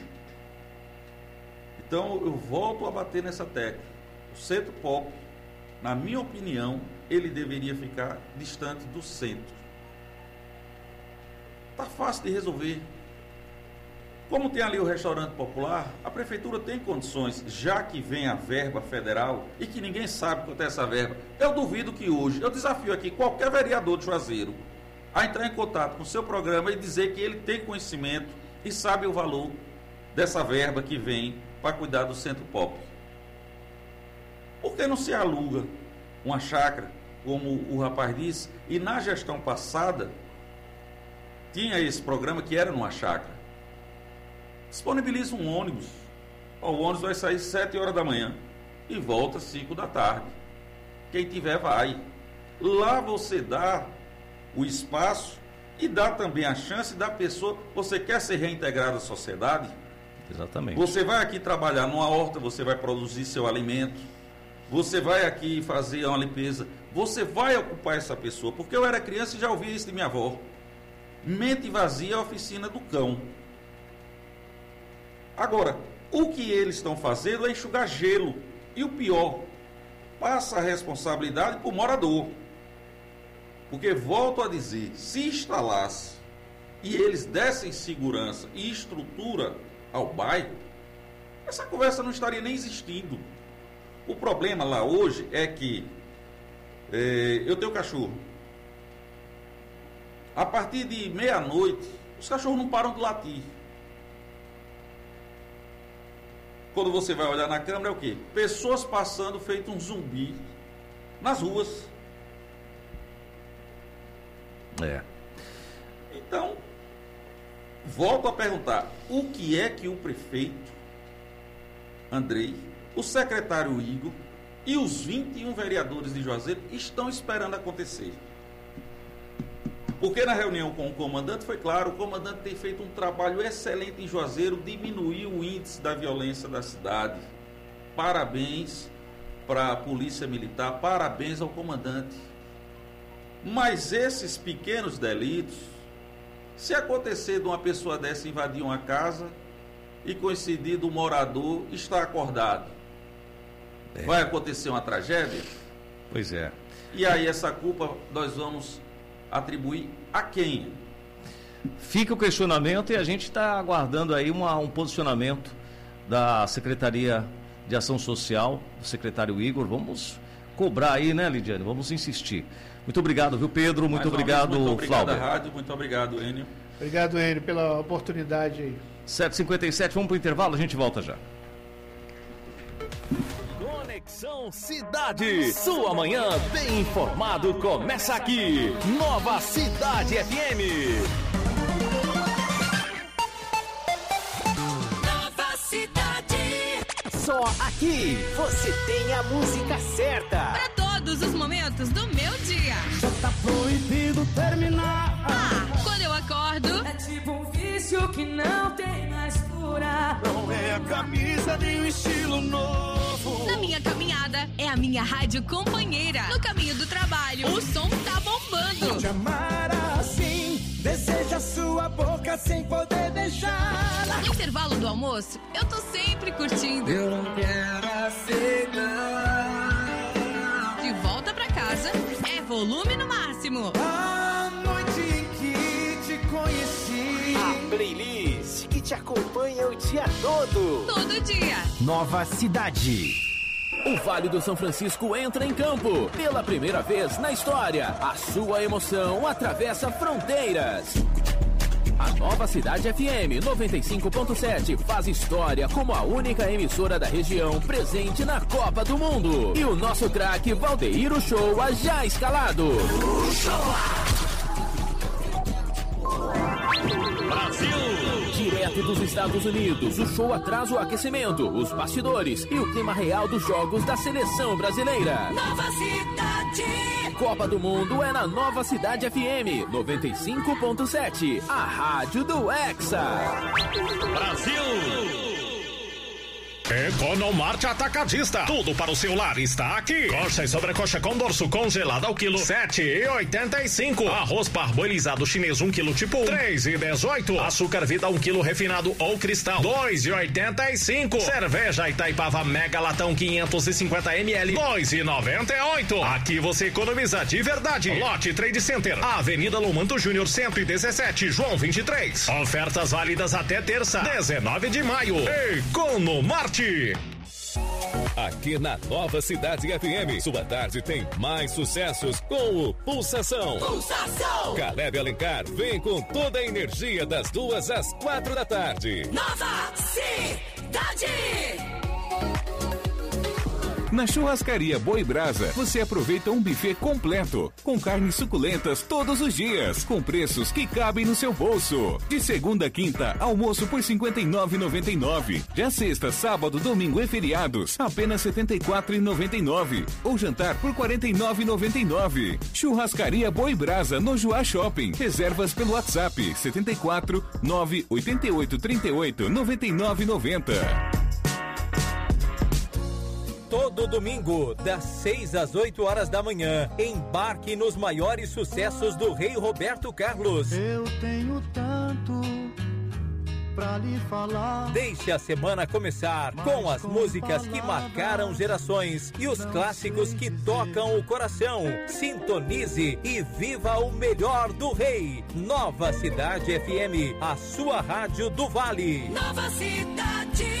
Então eu volto a bater nessa tecla. O Centro Pop, na minha opinião, ele deveria ficar distante do centro. Está fácil de resolver. Como tem ali o restaurante popular, a prefeitura tem condições, já que vem a verba federal e que ninguém sabe quanto é essa verba. Eu duvido que hoje, eu desafio aqui qualquer vereador de Juazeiro a entrar em contato com o seu programa e dizer que ele tem conhecimento e sabe o valor dessa verba que vem para cuidar do Centro Pop. Por que não se aluga uma chácara, como o rapaz disse, e na gestão passada tinha esse programa que era numa chácara? Disponibiliza um ônibus. O ônibus vai sair sete horas da manhã e volta cinco da tarde. Quem tiver vai. Lá você dá o espaço e dá também a chance da pessoa. Você quer ser reintegrado à sociedade? Exatamente. Você vai aqui trabalhar numa horta, você vai produzir seu alimento. Você vai aqui fazer uma limpeza. Você vai ocupar essa pessoa. Porque eu era criança e já ouvia isso de minha avó. Mente vazia é a oficina do cão. Agora, o que eles estão fazendo é enxugar gelo. E o pior, passa a responsabilidade para o morador. Porque, volto a dizer, se instalasse e eles dessem segurança e estrutura ao bairro, essa conversa não estaria nem existindo. O problema lá hoje é que é, eu tenho cachorro. A partir de meia-noite, os cachorros não param de latir. Quando você vai olhar na câmera, é o quê? Pessoas passando feito um zumbi nas ruas. É. Então, volto a perguntar, o que é que o prefeito Andrei, o secretário Igor e os vinte e um vereadores de Juazeiro estão esperando acontecer? Porque na reunião com o comandante foi claro, o comandante tem feito um trabalho excelente em Juazeiro, diminuiu o índice da violência da cidade. Parabéns para a Polícia Militar, parabéns ao comandante. Mas esses pequenos delitos, se acontecer de uma pessoa dessa invadir uma casa e coincidir do morador estar acordado, é. vai acontecer uma tragédia? Pois é. E aí essa culpa nós vamos atribuir a quem? Fica o questionamento e a gente está aguardando aí uma, um posicionamento da Secretaria de Ação Social, do secretário Igor. Vamos cobrar aí, né, Lidiane? Vamos insistir. Muito obrigado, viu, Pedro? Muito obrigado, vez, muito obrigado, Flávio. Rádio. Muito obrigado, Enio. Obrigado, Enio, pela oportunidade aí. sete e cinquenta e sete, vamos para o intervalo, a gente volta já. Conexão Cidade. Sua manhã bem informado começa aqui. Nova Cidade F M. Nova Cidade. Só aqui você tem a música certa. Para todos os momentos do meu dia. Já tá proibido terminar. Ah, quando eu acordo. É tipo um vício que não tem mais cura. Não é a camisa nem o estilo novo. Na minha caminhada, é a minha rádio companheira. No caminho do trabalho, o som tá bombando. Te amar assim, deseja sua boca sem poder beijá-la. No intervalo do almoço, eu tô sempre curtindo. Eu não quero aceitar. De volta pra casa, é volume no máximo. A noite em que te conheci. A playlist que te acompanha o dia todo. Todo dia. Nova Cidade. O Vale do São Francisco entra em campo. Pela primeira vez na história, a sua emoção atravessa fronteiras. A Nova Cidade F M noventa e cinco ponto sete faz história como a única emissora da região presente na Copa do Mundo. E o nosso craque Valdeir Uchoa já escalado. Brasil! Direto dos Estados Unidos, o show traz o aquecimento, os bastidores e o clima real dos jogos da seleção brasileira. Nova Cidade! Copa do Mundo é na Nova Cidade F M noventa e cinco ponto sete, a rádio do Hexa. Brasil! Economarte Atacadista. Tudo para o seu lar está aqui. Coxa e sobrecoxa com dorso congelado ao quilo sete e oitenta e cinco. Arroz parboilizado chinês um quilo tipo três e dezoito. Açúcar Vida um quilo refinado ou cristal dois e oitenta e cinco. Cerveja Itaipava Mega Latão quinhentos e cinquenta mililitros dois e noventa e oito. Aqui você economiza de verdade. Lote Trade Center, Avenida Lomanto Júnior cento e dezessete, João vinte e três. Ofertas válidas até terça, dezenove de maio. Economarte. Aqui na Nova Cidade F M, sua tarde tem mais sucessos com o Pulsação. Pulsação! Caleb Alencar vem com toda a energia das duas às quatro da tarde. Nova Cidade! Na Churrascaria Boi Brasa, você aproveita um buffet completo, com carnes suculentas todos os dias, com preços que cabem no seu bolso. De segunda a quinta, almoço por cinquenta e nove reais e noventa e nove centavos. Já sexta, sábado, domingo e feriados, apenas setenta e quatro reais e noventa e nove centavos. Ou jantar por quarenta e nove reais e noventa e nove centavos. Churrascaria Boi Brasa, no Joá Shopping. Reservas pelo WhatsApp, setenta e quatro, nove oito oito, trinta e oito, noventa e nove noventa. Todo domingo, das seis às oito horas da manhã, embarque nos maiores sucessos do Rei Roberto Carlos. Eu tenho tanto pra lhe falar. Deixe a semana começar com as músicas que marcaram gerações e os clássicos que tocam o coração. Sintonize e viva o melhor do Rei. Nova Cidade F M, a sua rádio do Vale. Nova Cidade!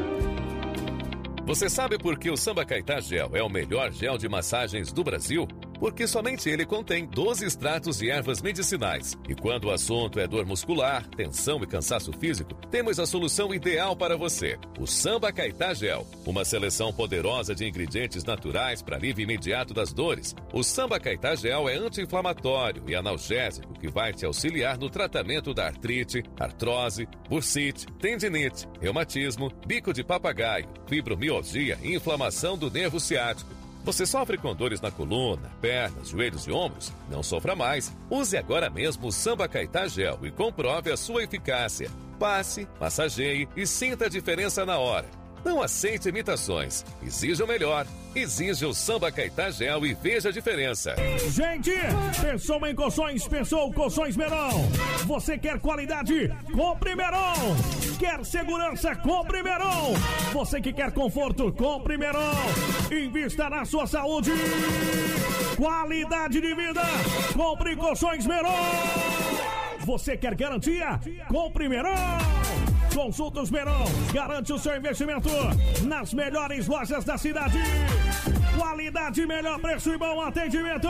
Você sabe por que o Samba Caetá Gel é o melhor gel de massagens do Brasil? porque somente ele contém doze extratos de ervas medicinais. E quando o assunto é dor muscular, tensão e cansaço físico, temos a solução ideal para você: o Samba Caetá Gel. Uma seleção poderosa de ingredientes naturais para alívio imediato das dores. O Samba Caetá Gel é anti-inflamatório e analgésico que vai te auxiliar no tratamento da artrite, artrose, bursite, tendinite, reumatismo, bico de papagaio, fibromialgia e inflamação do nervo ciático. Você sofre com dores na coluna, pernas, joelhos e ombros? Não sofra mais. Use agora mesmo o Samba Caetá Gel e comprove a sua eficácia. Passe, massageie e sinta a diferença na hora. Não aceite imitações. Exija o melhor. Exija o Samba Caetá Gel e veja a diferença. Gente, pensou em colchões, pensou colchões Meron. Você quer qualidade? Compre Meron. Quer segurança? Compre Meron. Você que quer conforto? Compre Meron. Invista na sua saúde. Qualidade de vida. Compre colchões Meron. Você quer garantia? Compre Meron. Consultas Meron, garante o seu investimento nas melhores lojas da cidade. Qualidade, melhor preço e bom atendimento.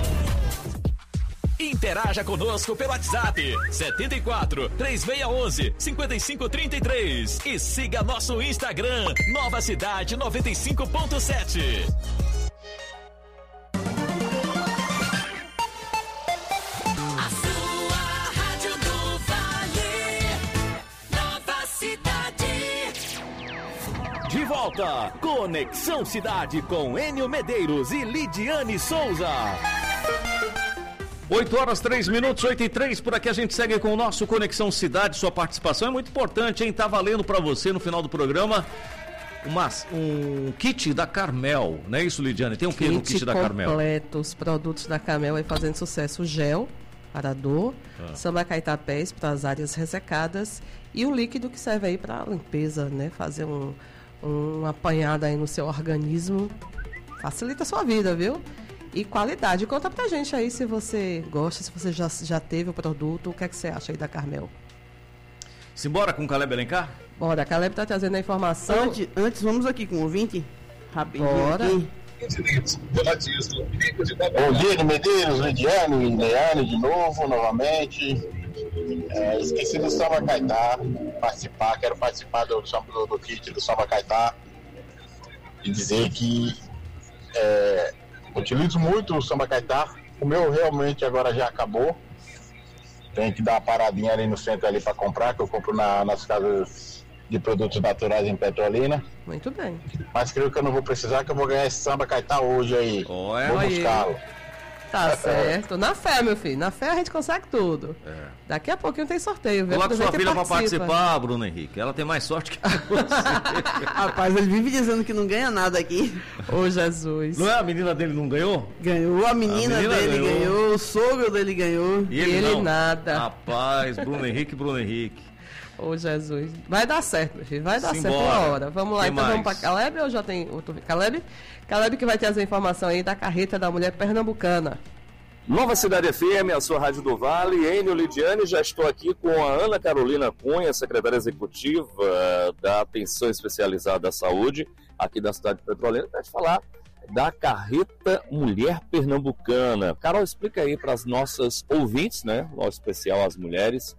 Interaja conosco pelo WhatsApp setenta e quatro, três seis um um, cinco cinco três três e siga nosso Instagram Nova Cidade noventa e cinco ponto sete. De volta, Conexão Cidade com Enio Medeiros e Lidiane Souza. oito horas, três minutos, oito e três, por aqui a gente segue com o nosso Conexão Cidade. Sua participação é muito importante, hein? Tá valendo para você no final do programa uma, um kit da Carmel, não é isso, Lidiane? Tem um que no kit da Carmel? Completo, os produtos da Carmel aí fazendo sucesso. O gel para dor, ah. Samba Caetá Pés para as áreas ressecadas e o líquido que serve aí para limpeza, né? Fazer um... uma apanhada aí no seu organismo, facilita a sua vida, viu? E qualidade. Conta pra gente aí se você gosta, se você já, já teve o produto, o que é que você acha aí da Carmel? Simbora com o Caleb Alencar? Bora, a Caleb tá trazendo a informação. Antes, antes vamos aqui com o ouvinte, rapidinho. Bora. Aqui. Bom dia, Medeiros, Lidiane, Leane de novo, novamente. É, esqueci do Samba Caetá participar, quero participar do, do, do kit do Samba Caetá e dizer que é, utilizo muito o Samba Caetá. O meu realmente agora já acabou, tem que dar uma paradinha ali no centro ali para comprar, que eu compro na, nas casas de produtos naturais em Petrolina. Muito bem. Mas creio que eu não vou precisar, que eu vou ganhar esse Samba Caetá hoje aí. Oh, é? Vou buscá-lo. Tá certo. Na fé, meu filho. Na fé a gente consegue tudo. É. Daqui a pouquinho tem sorteio, viu? Coloca sua filha pra participar, Bruno Henrique. Ela tem mais sorte que você. Rapaz, ele vive dizendo que não ganha nada aqui. Ô, Jesus. Não é? A menina dele não ganhou? Ganhou, a menina, a menina dele ganhou. ganhou, o sogro dele ganhou. E ele, ele não. nada. Rapaz, Bruno Henrique, Bruno Henrique. Ô, Jesus. Vai dar certo, meu filho. Vai dar Simbora. certo uma hora. Vamos lá, Tem então mais. vamos pra Caleb ou já tem outro? Caleb? Caleb que vai ter as informações aí da carreta da mulher pernambucana. Nova Cidade F M, a sua rádio do Vale, Enio, Lidiane, já estou aqui com a Ana Carolina Cunha, secretária executiva da Atenção Especializada à Saúde, aqui da cidade de Petrolina, para te falar da carreta Mulher Pernambucana. Carol, explica aí para as nossas ouvintes, né, no especial as mulheres,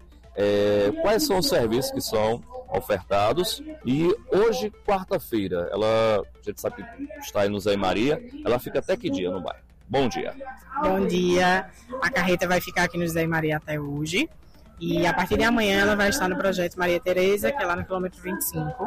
é, quais são os serviços que são ofertados. E hoje, quarta-feira, ela, a gente sabe que está aí no Zé Maria, ela fica até que dia no bairro? Bom dia. Bom dia. A carreta vai ficar aqui no José Maria até hoje. E a partir de amanhã ela vai estar no projeto Maria Tereza, que é lá no quilômetro vinte e cinco.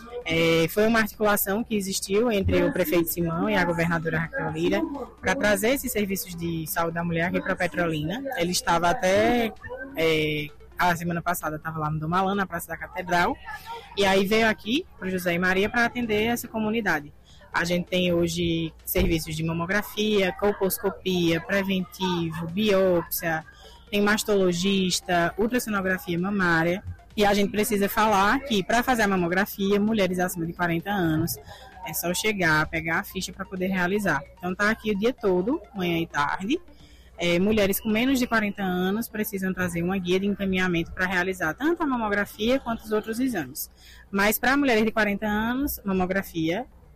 É, foi uma articulação que existiu entre o prefeito Simão e a governadora Raquel Lira para trazer esses serviços de saúde da mulher aqui para Petrolina. Ele estava até... É, a semana passada estava lá no Domalã, na Praça da Catedral. E aí veio aqui para o José Maria para atender essa comunidade. A gente tem hoje serviços de mamografia, colposcopia, preventivo, biópsia, tem mastologista, ultrassonografia mamária. E a gente precisa falar que para fazer a mamografia, mulheres acima de quarenta anos, é só chegar, pegar a ficha para poder realizar. Então tá aqui o dia todo, manhã e tarde. É, mulheres com menos de quarenta anos precisam trazer uma guia de encaminhamento para realizar tanto a mamografia quanto os outros exames. Mas para mulheres de quarenta anos, mamografia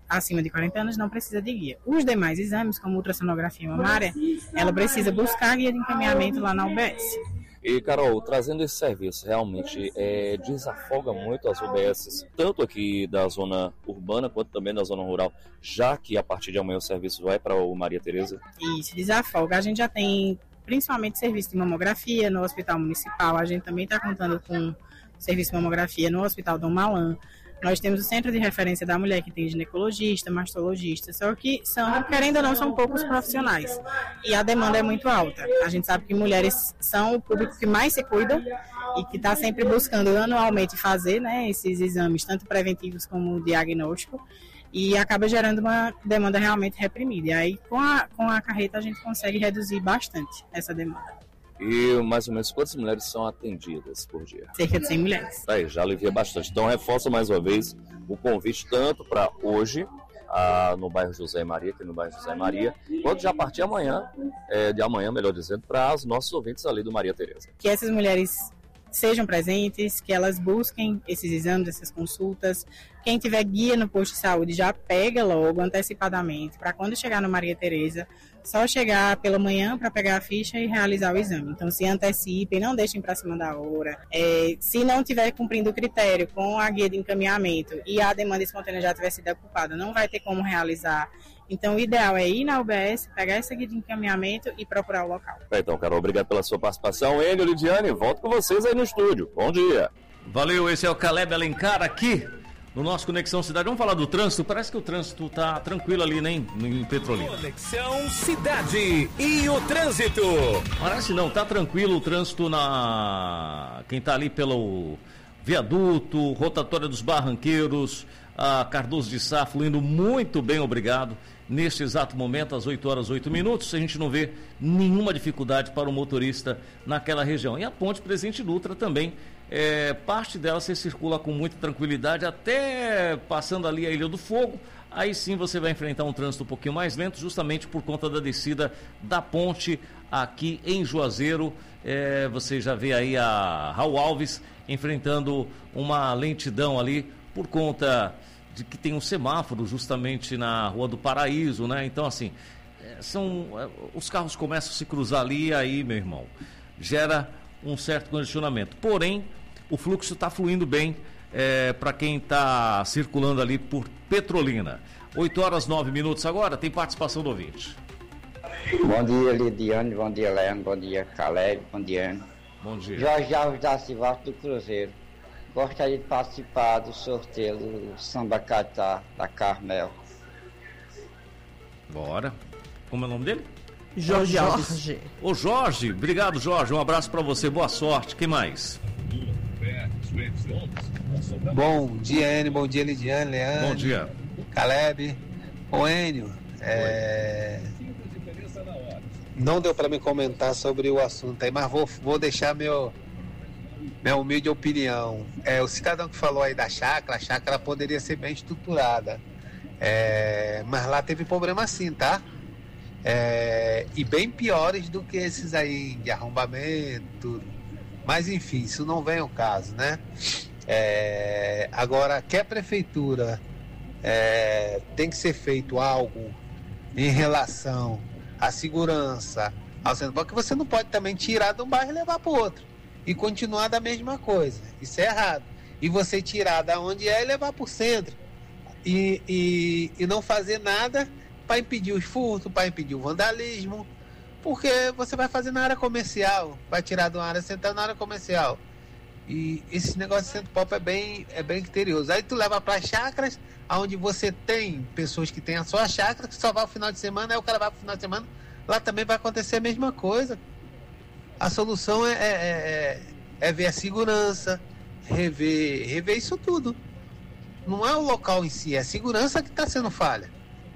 acima de quarenta anos não precisa de guia. Os demais exames, como ultrassonografia mamária, ela precisa buscar guia de encaminhamento lá na U B S. E, Carol, trazendo esse serviço, realmente é, desafoga muito as U B S, tanto aqui da zona urbana quanto também da zona rural, já que a partir de amanhã o serviço vai para o Maria Tereza? Isso, desafoga. A gente já tem principalmente serviço de mamografia no Hospital Municipal, a gente também está contando com serviço de mamografia no Hospital Dom Malan. Nós temos o centro de referência da mulher, que tem ginecologista, mastologista, só que são, querendo ou não, são poucos profissionais. E a demanda é muito alta. A gente sabe que mulheres são o público que mais se cuida e que está sempre buscando anualmente fazer, né, esses exames, tanto preventivos como diagnóstico, e acaba gerando uma demanda realmente reprimida. E aí, com a, com a carreta, a gente consegue reduzir bastante essa demanda. E mais ou menos quantas mulheres são atendidas por dia? Cerca de cem mulheres. Aí, já alivia bastante. Então, reforça mais uma vez o convite tanto para hoje, ah, no bairro José e Maria, aqui no bairro José e Maria, quanto já a partir de amanhã, é, de amanhã, melhor dizendo, para os nossos ouvintes ali do Maria Tereza. Que essas mulheres sejam presentes, que elas busquem esses exames, essas consultas. Quem tiver guia no posto de saúde já pega logo, antecipadamente, para quando chegar no Maria Tereza, só chegar pela manhã para pegar a ficha e realizar o exame. Então, se antecipem, não deixem para cima da hora. É, se não estiver cumprindo o critério com a guia de encaminhamento e a demanda espontânea já tiver sido ocupada, não vai ter como realizar. Então, o ideal é ir na U B S, pegar essa guia de encaminhamento e procurar o local. Então, Carol, obrigado pela sua participação. Enio, Lidiane, volto com vocês aí no estúdio. Bom dia. Valeu, esse é o Caleb Alencar aqui no nosso Conexão Cidade. Vamos falar do trânsito? Parece que o trânsito tá tranquilo ali, né, em Petrolina. Conexão Cidade e o trânsito. Parece não, tá tranquilo o trânsito na... Quem tá ali pelo viaduto, rotatória dos Barranqueiros, a Cardoso de Sá fluindo muito bem, obrigado. Neste exato momento, às oito horas e oito minutos, a gente não vê nenhuma dificuldade para o motorista naquela região. E a ponte Presidente Dutra também, é, parte dela você circula com muita tranquilidade, até passando ali a Ilha do Fogo. Aí sim você vai enfrentar um trânsito um pouquinho mais lento, justamente por conta da descida da ponte aqui em Juazeiro. É, você já vê aí a Raul Alves enfrentando uma lentidão ali por conta de que tem um semáforo justamente na Rua do Paraíso, né? Então, assim, são, os carros começam a se cruzar ali e aí, meu irmão, gera um certo congestionamento. Porém, o fluxo está fluindo bem é, para quem está circulando ali por Petrolina. oito horas e nove minutos agora, tem participação do ouvinte. Bom dia, Lidiane, bom dia, Leandro, bom dia, Caleb, bom dia, Ana. Bom dia. Jorge Alves da Silva do Cruzeiro. Gostaria de participar do sorteio do Samba Caetá da Carmel. Bora. Como é o nome dele? Jorge Alves. Jorge. Ô Jorge, obrigado Jorge, um abraço para você, boa sorte. Quem mais? Bom dia, Enio, bom dia, Lidiane, Leandro. Bom dia. Caleb. Ô Enio, é... não deu para me comentar sobre o assunto aí, mas vou, vou deixar meu... minha humilde opinião. É, o cidadão que falou aí da chácara, a chácara poderia ser bem estruturada. É, mas lá teve problema sim, tá? É, e bem piores do que esses aí de arrombamento. Mas enfim, isso não vem ao caso, né? É, agora, que a prefeitura é, tem que ser feito algo em relação à segurança, ao centro, porque você não pode também tirar de um bairro e levar para o outro e continuar da mesma coisa. Isso é errado. E você tirar da onde é e levar para o centro. E, e, e não fazer nada para impedir os furtos, para impedir o vandalismo. Porque você vai fazer na área comercial. Vai tirar de uma área central na área comercial. E esse negócio de centro pop é bem, é bem criterioso. Aí tu leva para chácaras, onde você tem pessoas que têm a sua chácara, que só vai ao final de semana, aí o cara vai para o final de semana, lá também vai acontecer a mesma coisa. A solução é, é, é, é ver a segurança, rever, rever isso tudo. Não é o local em si, é a segurança que está sendo falha.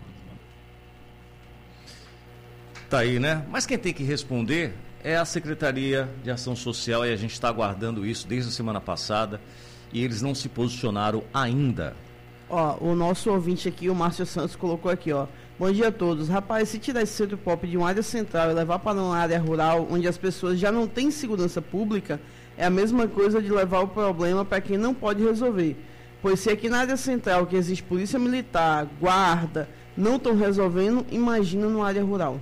Tá aí, né? Mas quem tem que responder é a Secretaria de Ação Social e a gente está aguardando isso desde a semana passada e eles não se posicionaram ainda. Ó, o nosso ouvinte aqui, o Márcio Santos, colocou aqui, ó. Bom dia a todos. Rapaz, se tirar esse centro pop de uma área central e levar para uma área rural, onde as pessoas já não têm segurança pública, é a mesma coisa de levar o problema para quem não pode resolver. Pois se aqui na área central, que existe polícia militar, guarda, não estão resolvendo, imagina no área rural.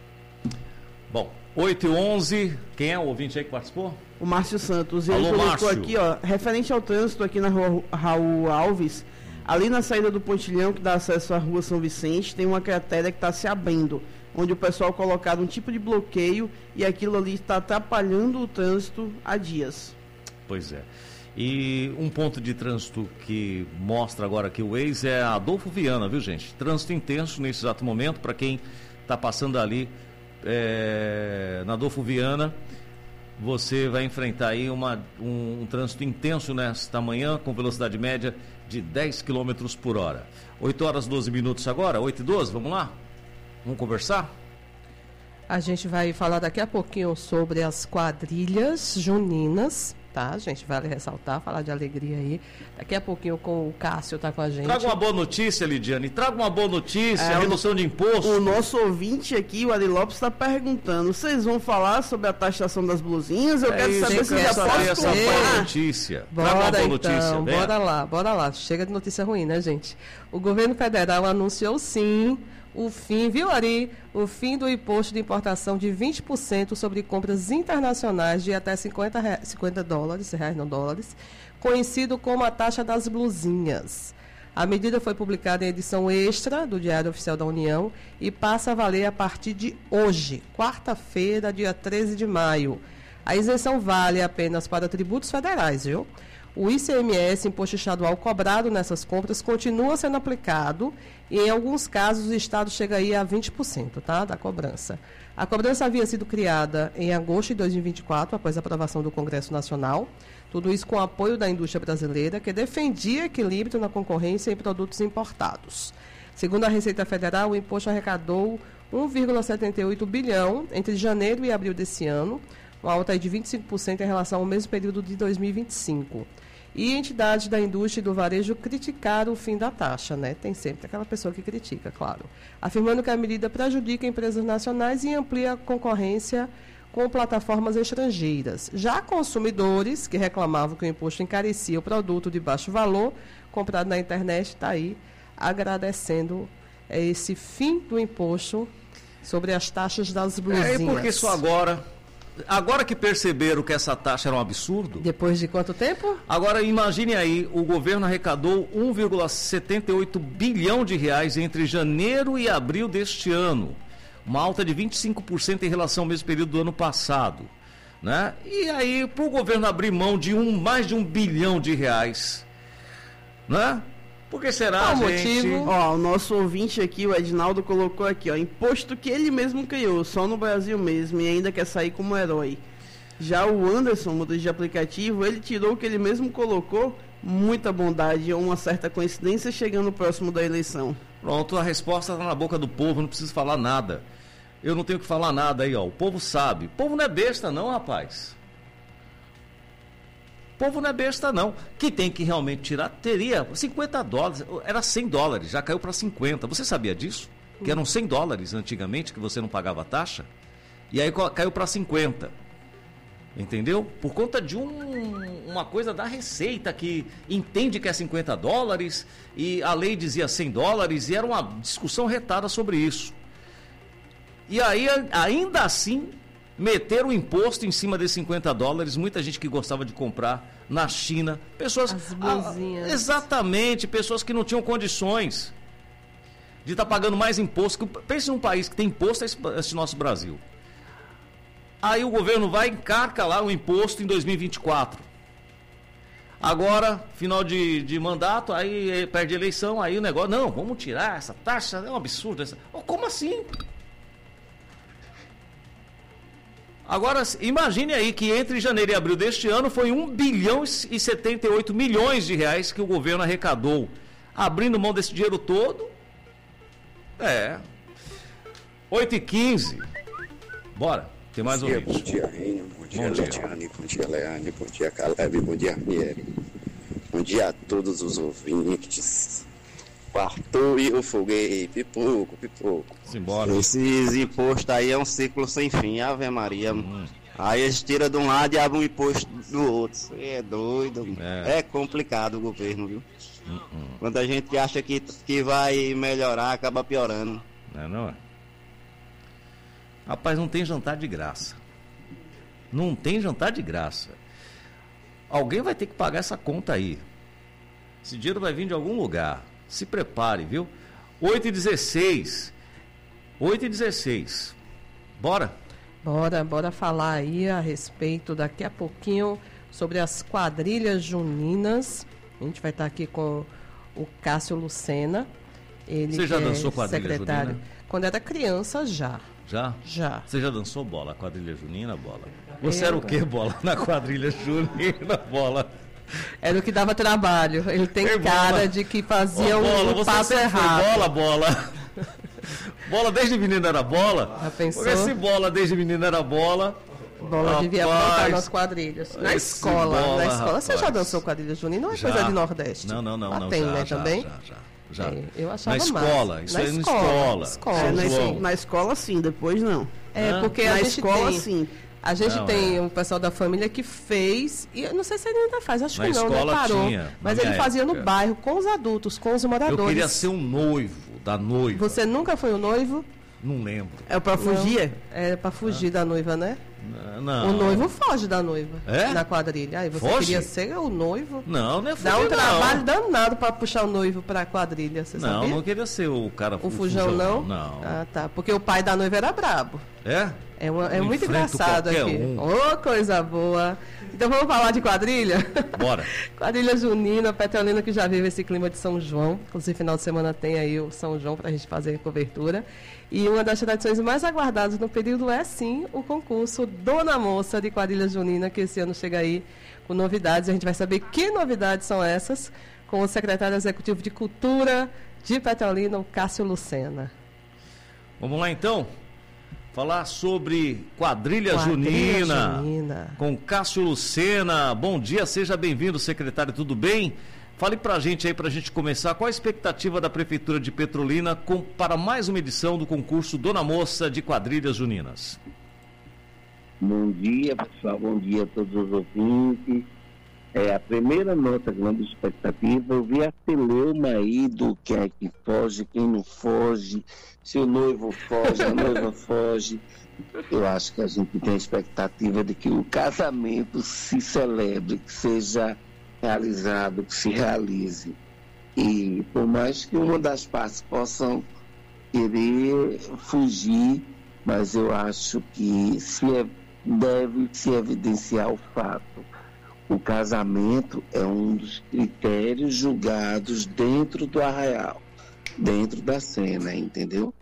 Bom, oito e onze, quem é o ouvinte aí que participou? O Márcio Santos. Ele Alô, colocou Márcio. aqui, ó, referente ao trânsito aqui na rua Raul Alves, ali na saída do Pontilhão, que dá acesso à rua São Vicente, tem uma cratera que está se abrindo, onde o pessoal colocado um tipo de bloqueio e aquilo ali está atrapalhando o trânsito há dias. Pois é. E um ponto de trânsito que mostra agora aqui o Waze é Adolfo Viana, viu, gente? Trânsito intenso nesse exato momento, para quem está passando ali é, na Adolfo Viana, você vai enfrentar aí uma, um, um trânsito intenso nesta manhã, com velocidade média de dez quilômetros por hora. oito horas e doze minutos agora, oito e doze, vamos lá? Vamos conversar? A gente vai falar daqui a pouquinho sobre as quadrilhas juninas, tá, gente? Vale ressaltar, falar de alegria aí. Daqui a pouquinho com o Cássio tá com a gente. Traga uma boa notícia, Lidiane. Traga uma boa notícia, É, redução de imposto. O nosso ouvinte aqui, o Ari Lopes, está perguntando, vocês vão falar sobre a taxação das blusinhas? Eu É quero isso, saber eu se quero já saber posso essa comprar. boa notícia. Traga uma Bora boa então, notícia. venha. bora lá, bora lá. Chega de notícia ruim, né, gente? O governo federal anunciou sim o fim, viu, Ari? O fim do imposto de importação de vinte por cento sobre compras internacionais de até cinquenta, re... cinquenta dólares, reais não dólares, conhecido como a taxa das blusinhas. A medida foi publicada em edição extra do Diário Oficial da União e passa a valer a partir de hoje, quarta-feira, dia treze de maio. A isenção vale apenas para tributos federais, viu? O I C M S, imposto estadual cobrado nessas compras, continua sendo aplicado e, em alguns casos, o Estado chega aí a vinte por cento, tá, da cobrança. A cobrança havia sido criada em agosto de dois mil e vinte e quatro, após a aprovação do Congresso Nacional. Tudo isso com o apoio da indústria brasileira, que defendia equilíbrio na concorrência em produtos importados. Segundo a Receita Federal, o imposto arrecadou um vírgula setenta e oito bilhão entre janeiro e abril desse ano, uma alta de vinte e cinco por cento em relação ao mesmo período de dois mil e vinte e cinco. E entidades da indústria e do varejo criticaram o fim da taxa, né? Tem sempre aquela pessoa que critica, claro. Afirmando que a medida prejudica empresas nacionais e amplia a concorrência com plataformas estrangeiras. Já consumidores que reclamavam que o imposto encarecia o produto de baixo valor, comprado na internet, está aí agradecendo esse fim do imposto sobre as taxas das blusinhas. É, porque só agora... Agora que perceberam que essa taxa era um absurdo... Depois de quanto tempo? Agora imagine aí, o governo arrecadou um vírgula setenta e oito bilhão de reais entre janeiro e abril deste ano. Uma alta de vinte e cinco por cento em relação ao mesmo período do ano passado. Né? E aí, para o governo abrir mão de um, mais de um bilhão de reais, né? Por que será, Qual gente? motivo? Ó, o nosso ouvinte aqui, o Edinaldo, colocou aqui, ó, imposto que ele mesmo criou, só no Brasil mesmo, e ainda quer sair como herói. Já o Anderson, motorista de aplicativo, ele tirou o que ele mesmo colocou, muita bondade ou uma certa coincidência chegando próximo da eleição. Pronto, a resposta está na boca do povo, não preciso falar nada. Eu não tenho que falar nada aí, ó. O povo sabe. O povo não é besta não, rapaz. O povo não é besta não. Que tem que realmente tirar, teria cinquenta dólares, era cem dólares, já caiu para cinquenta. Você sabia disso? Que eram cem dólares antigamente, que você não pagava taxa, e aí caiu para cinquenta. Entendeu? Por conta de um, uma coisa da Receita que entende que é cinquenta dólares e a lei dizia cem dólares e era uma discussão retada sobre isso. E aí, ainda assim, meteram o imposto em cima desses cinquenta dólares, muita gente que gostava de comprar na China, pessoas... As blusinhas. Ah, exatamente, pessoas que não tinham condições de estar tá pagando mais imposto. Pense num país que tem imposto, esse, esse nosso Brasil. Aí o governo vai e encarca lá o imposto em dois mil e vinte e quatro. Agora, final de, de mandato, aí perde a eleição, aí o negócio... Não, vamos tirar essa taxa, é um absurdo. Essa... Oh, como assim? Agora, imagine aí que entre janeiro e abril deste ano foi um bilhão e setenta e oito milhões de reais que o governo arrecadou. Abrindo mão desse dinheiro todo, é... oito e quinze. Bora, tem mais um vídeo. Bom dia, Renio. Bom dia, Luciane. Bom dia, Leane. Bom dia, Caleb. Bom dia, Mieri. Bom dia a todos os ouvintes. O Arthur e o Foguei, pipoco, pipoco. Simbora. Esses impostos aí é um ciclo sem fim, Ave Maria. Hum. Aí eles tiram de um lado e abrem um imposto do outro. Isso é doido. É, é complicado o governo, viu? Uh -uh. Quando a gente acha que, que vai melhorar, acaba piorando. Não é, não é? Rapaz, não tem jantar de graça. Não tem jantar de graça. Alguém vai ter que pagar essa conta aí. Esse dinheiro vai vir de algum lugar. Se prepare, viu? oito e dezesseis. oito e dezesseis. Bora? Bora, bora falar aí a respeito daqui a pouquinho sobre as quadrilhas juninas. A gente vai estar aqui com o Cássio Lucena. Ele Você já é dançou quadrilha secretário. junina? Quando era criança, já. Já? Já. Você já dançou bola, quadrilha junina, bola? Você Eu... era o que, bola? Na quadrilha junina, bola? Era o que dava trabalho. Ele tem Ei, cara bola. de que fazia um, bola, um passo errado. Bola, bola. Bola desde menina era bola? Já pensou? Porque se bola desde menina era bola... Bola rapaz, devia montar nas quadrilhas. Na escola. Bola, na escola. Rapaz. Você já dançou quadrilha junina ou é já. coisa de Nordeste? Não, não, não. Ah, não tem, já, né, já, também? Já, já. já. É, eu achava na escola, mais. isso na aí escola, na escola. escola. É, na, na escola sim, depois não. É, ah, porque na a gente escola tem, sim. A gente não, tem é. um pessoal da família que fez, e eu não sei se ele ainda faz, acho na que não, né? Parou. Tinha, mas ele fazia época. no bairro, com os adultos, com os moradores. Eu queria ser um noivo da noiva. Você nunca foi o noivo? Não lembro. É pra fugir? Não, é pra fugir ah. da noiva, né? Não. O noivo foge da noiva. É? Na quadrilha. Aí você foge? queria ser o noivo? Não, não é fugir, Dá um não. trabalho danado pra puxar o noivo pra quadrilha, você não, sabia? Não, não queria ser o cara O fujão, não? Não. Ah, tá. Porque o pai da noiva era brabo. É? É, uma, é muito engraçado aqui. Um. Ô, oh, coisa boa. Então vamos falar de quadrilha? Bora. Quadrilha junina, Petrolina que já vive esse clima de São João. Inclusive, final de semana tem aí o São João pra gente fazer cobertura. E uma das tradições mais aguardadas no período é, sim, o concurso Dona Moça de Quadrilha Junina, que esse ano chega aí com novidades. A gente vai saber que novidades são essas com o secretário executivo de Cultura de Petrolina, o Cássio Lucena. Vamos lá, então? Falar sobre quadrilha, quadrilha junina, junina com Cássio Lucena. Bom dia, seja bem-vindo, secretário, tudo bem? Fale pra gente aí, pra gente começar, qual a expectativa da Prefeitura de Petrolina com, para mais uma edição do concurso Dona Moça de Quadrilhas Juninas? Bom dia, pessoal, bom dia a todos os ouvintes. É, a primeira nota, grande expectativa, eu vi a celeuma aí do quem é que foge, quem não foge, se o noivo foge, a noiva foge. Eu acho que a gente tem a expectativa de que o casamento se celebre, que seja realizado, que se realize. E por mais que uma das partes possam querer fugir, mas eu acho que se é, deve se evidenciar o fato. O casamento é um dos critérios julgados dentro do arraial, dentro da cena, entendeu?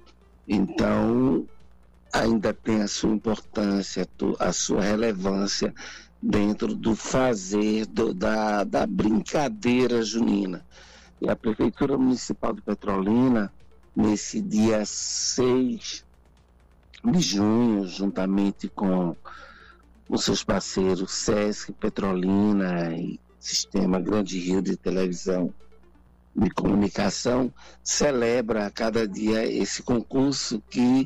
Então, ainda tem a sua importância, a sua relevância dentro do fazer, do, da, da brincadeira junina. E a Prefeitura Municipal de Petrolina, nesse dia seis de junho, juntamente com os seus parceiros Sesc, Petrolina e Sistema Grande Rio de Televisão de Comunicação, celebra a cada dia esse concurso que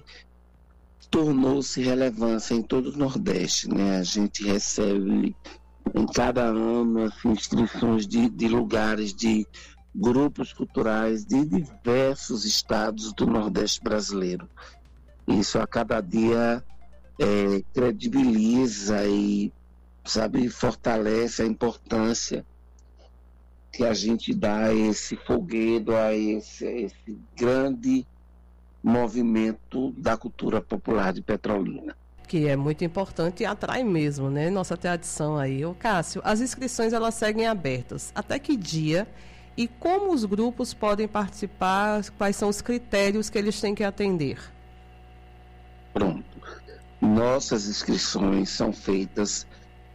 tornou-se relevância em todo o Nordeste, né? A gente recebe em cada ano assim, inscrições de, de lugares, de grupos culturais de diversos estados do Nordeste brasileiro. Isso a cada dia é, credibiliza e, sabe, fortalece a importância que a gente dá a esse folguedo, a esse, a esse grande movimento da cultura popular de Petrolina. Que é muito importante e atrai mesmo, né? Nossa tradição aí. Ô Cássio, as inscrições elas seguem abertas. Até que dia e como os grupos podem participar? Quais são os critérios que eles têm que atender? Pronto. Nossas inscrições são feitas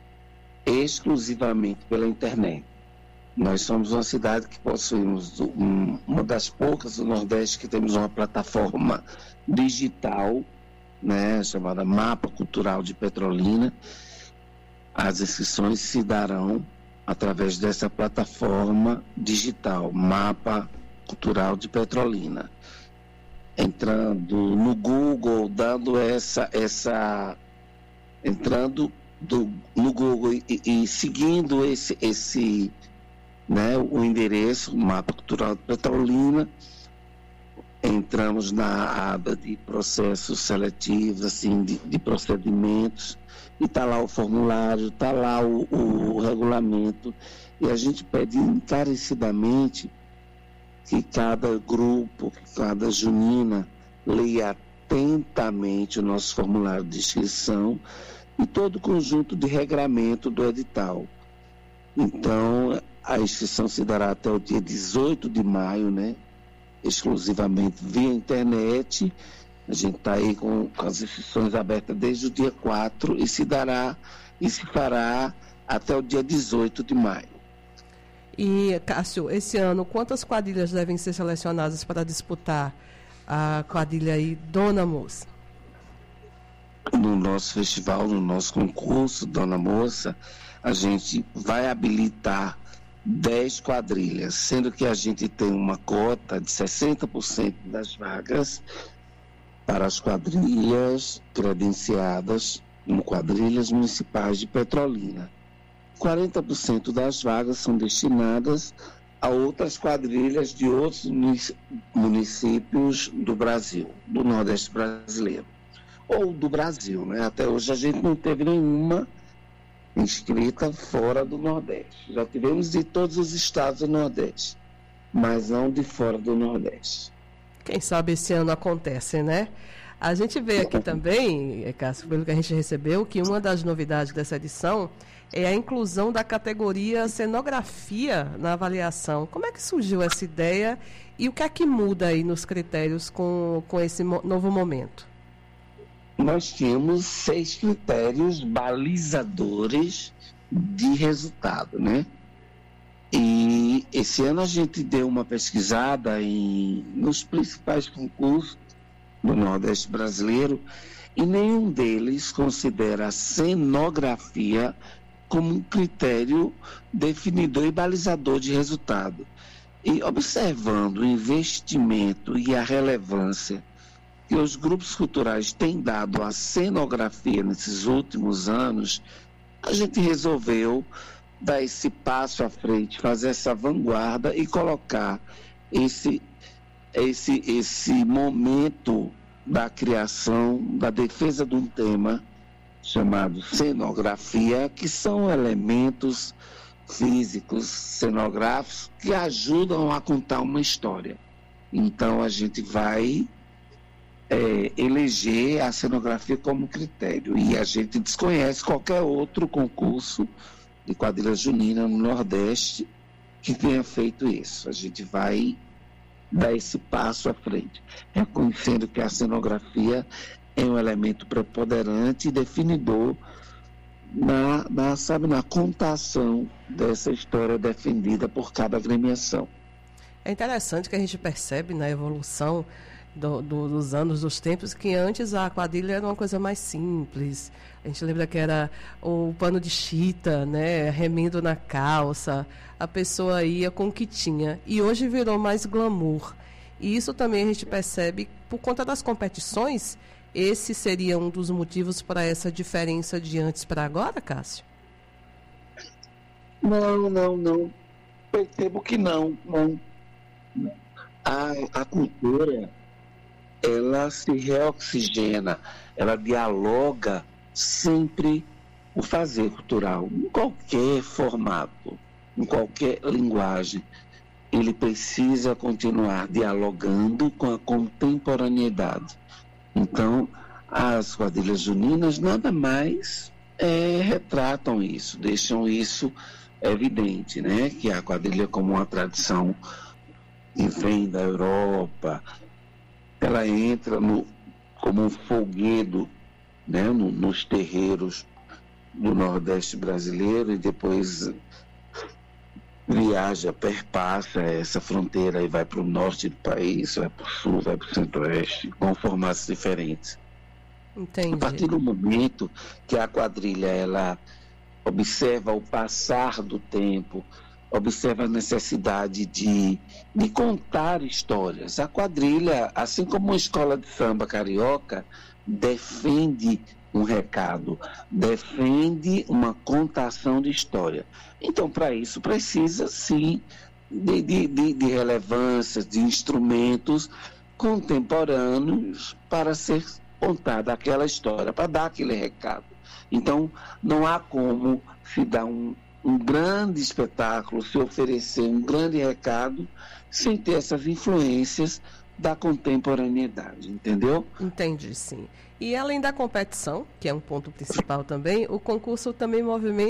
exclusivamente pela internet. Nós somos uma cidade que possuímos um, uma das poucas do Nordeste que temos uma plataforma digital, né, chamada Mapa Cultural de Petrolina. As inscrições se darão através dessa plataforma digital, Mapa Cultural de Petrolina. Entrando no Google, dando essa, essa entrando do, no Google e, e seguindo esse, esse né, o endereço, o Mapa Cultural de Petrolina, entramos na aba de processos seletivos, assim, de, de procedimentos, e está lá o formulário, está lá o, o regulamento, e a gente pede encarecidamente que cada grupo, que cada junina leia atentamente o nosso formulário de inscrição e todo o conjunto de regramento do edital. Então, a inscrição se dará até o dia dezoito de maio, né? Exclusivamente via internet. A gente está aí com, com as inscrições abertas desde o dia quatro e se dará e se fará até o dia dezoito de maio. E, Cássio, esse ano, quantas quadrilhas devem ser selecionadas para disputar a quadrilha aí Dona Moça? No nosso festival, no nosso concurso Dona Moça, a gente vai habilitar dez quadrilhas, sendo que a gente tem uma cota de sessenta por cento das vagas para as quadrilhas credenciadas como quadrilhas municipais de Petrolina. quarenta por cento das vagas são destinadas a outras quadrilhas de outros municípios do Brasil, do Nordeste brasileiro, ou do Brasil, né? Até hoje a gente não teve nenhuma inscrita fora do Nordeste. Já tivemos de todos os estados do Nordeste, mas não de fora do Nordeste. Quem sabe esse ano acontece, né? A gente vê aqui também, Cássio, pelo que a gente recebeu, que uma das novidades dessa edição é a inclusão da categoria cenografia na avaliação. Como é que surgiu essa ideia e o que é que muda aí nos critérios com, com esse mo- novo momento? Nós tínhamos seis critérios balizadores de resultado, né? E esse ano a gente deu uma pesquisada em, nos principais concursos do Nordeste brasileiro e nenhum deles considera a cenografia como um critério definidor e balizador de resultado. E observando o investimento e a relevância que os grupos culturais têm dado à cenografia nesses últimos anos, a gente resolveu dar esse passo à frente, fazer essa vanguarda e colocar esse, esse, esse momento da criação, da defesa de um tema chamado cenografia, que são elementos físicos, cenográficos, que ajudam a contar uma história. Então a gente vai é, eleger a cenografia como critério, e a gente desconhece qualquer outro concurso de quadrilha junina no Nordeste que tenha feito isso. A gente vai dar esse passo à frente, reconhecendo que a cenografia é um elemento preponderante e definidor na, na, sabe, na contação dessa história defendida por cada agremiação. É interessante que a gente percebe na evolução do, do, dos anos, dos tempos, que antes a quadrilha era uma coisa mais simples. A gente lembra que era o pano de chita, né, remindo na calça, a pessoa ia com o que tinha. E hoje virou mais glamour. E isso também a gente percebe por conta das competições. Esse seria um dos motivos para essa diferença de antes para agora, Cássio? Não, não, não. Percebo que não. não. A, a cultura, ela se reoxigena, ela dialoga sempre o fazer cultural, em qualquer formato, em qualquer linguagem. Ele precisa continuar dialogando com a contemporaneidade. Então, as quadrilhas juninas nada mais é, retratam isso, deixam isso evidente, né? Que a quadrilha, como uma tradição que vem da Europa, ela entra no, como um folguedo, né? no, nos terreiros do Nordeste brasileiro e depois viaja, perpassa essa fronteira e vai para o norte do país, vai para o sul, vai para o centro-oeste, com formatos diferentes. Entendi. A partir do momento que a quadrilha ela observa o passar do tempo, observa a necessidade de, de contar histórias. A quadrilha, assim como uma escola de samba carioca, defende um recado, defende uma contação de história. Então, para isso, precisa, sim, de, de, de, de relevância, de instrumentos contemporâneos para ser contada aquela história, para dar aquele recado. Então, não há como se dar um, um grande espetáculo, se oferecer um grande recado, sem ter essas influências da contemporaneidade, entendeu? Entendi, sim. E além da competição, que é um ponto principal também, o concurso também movimenta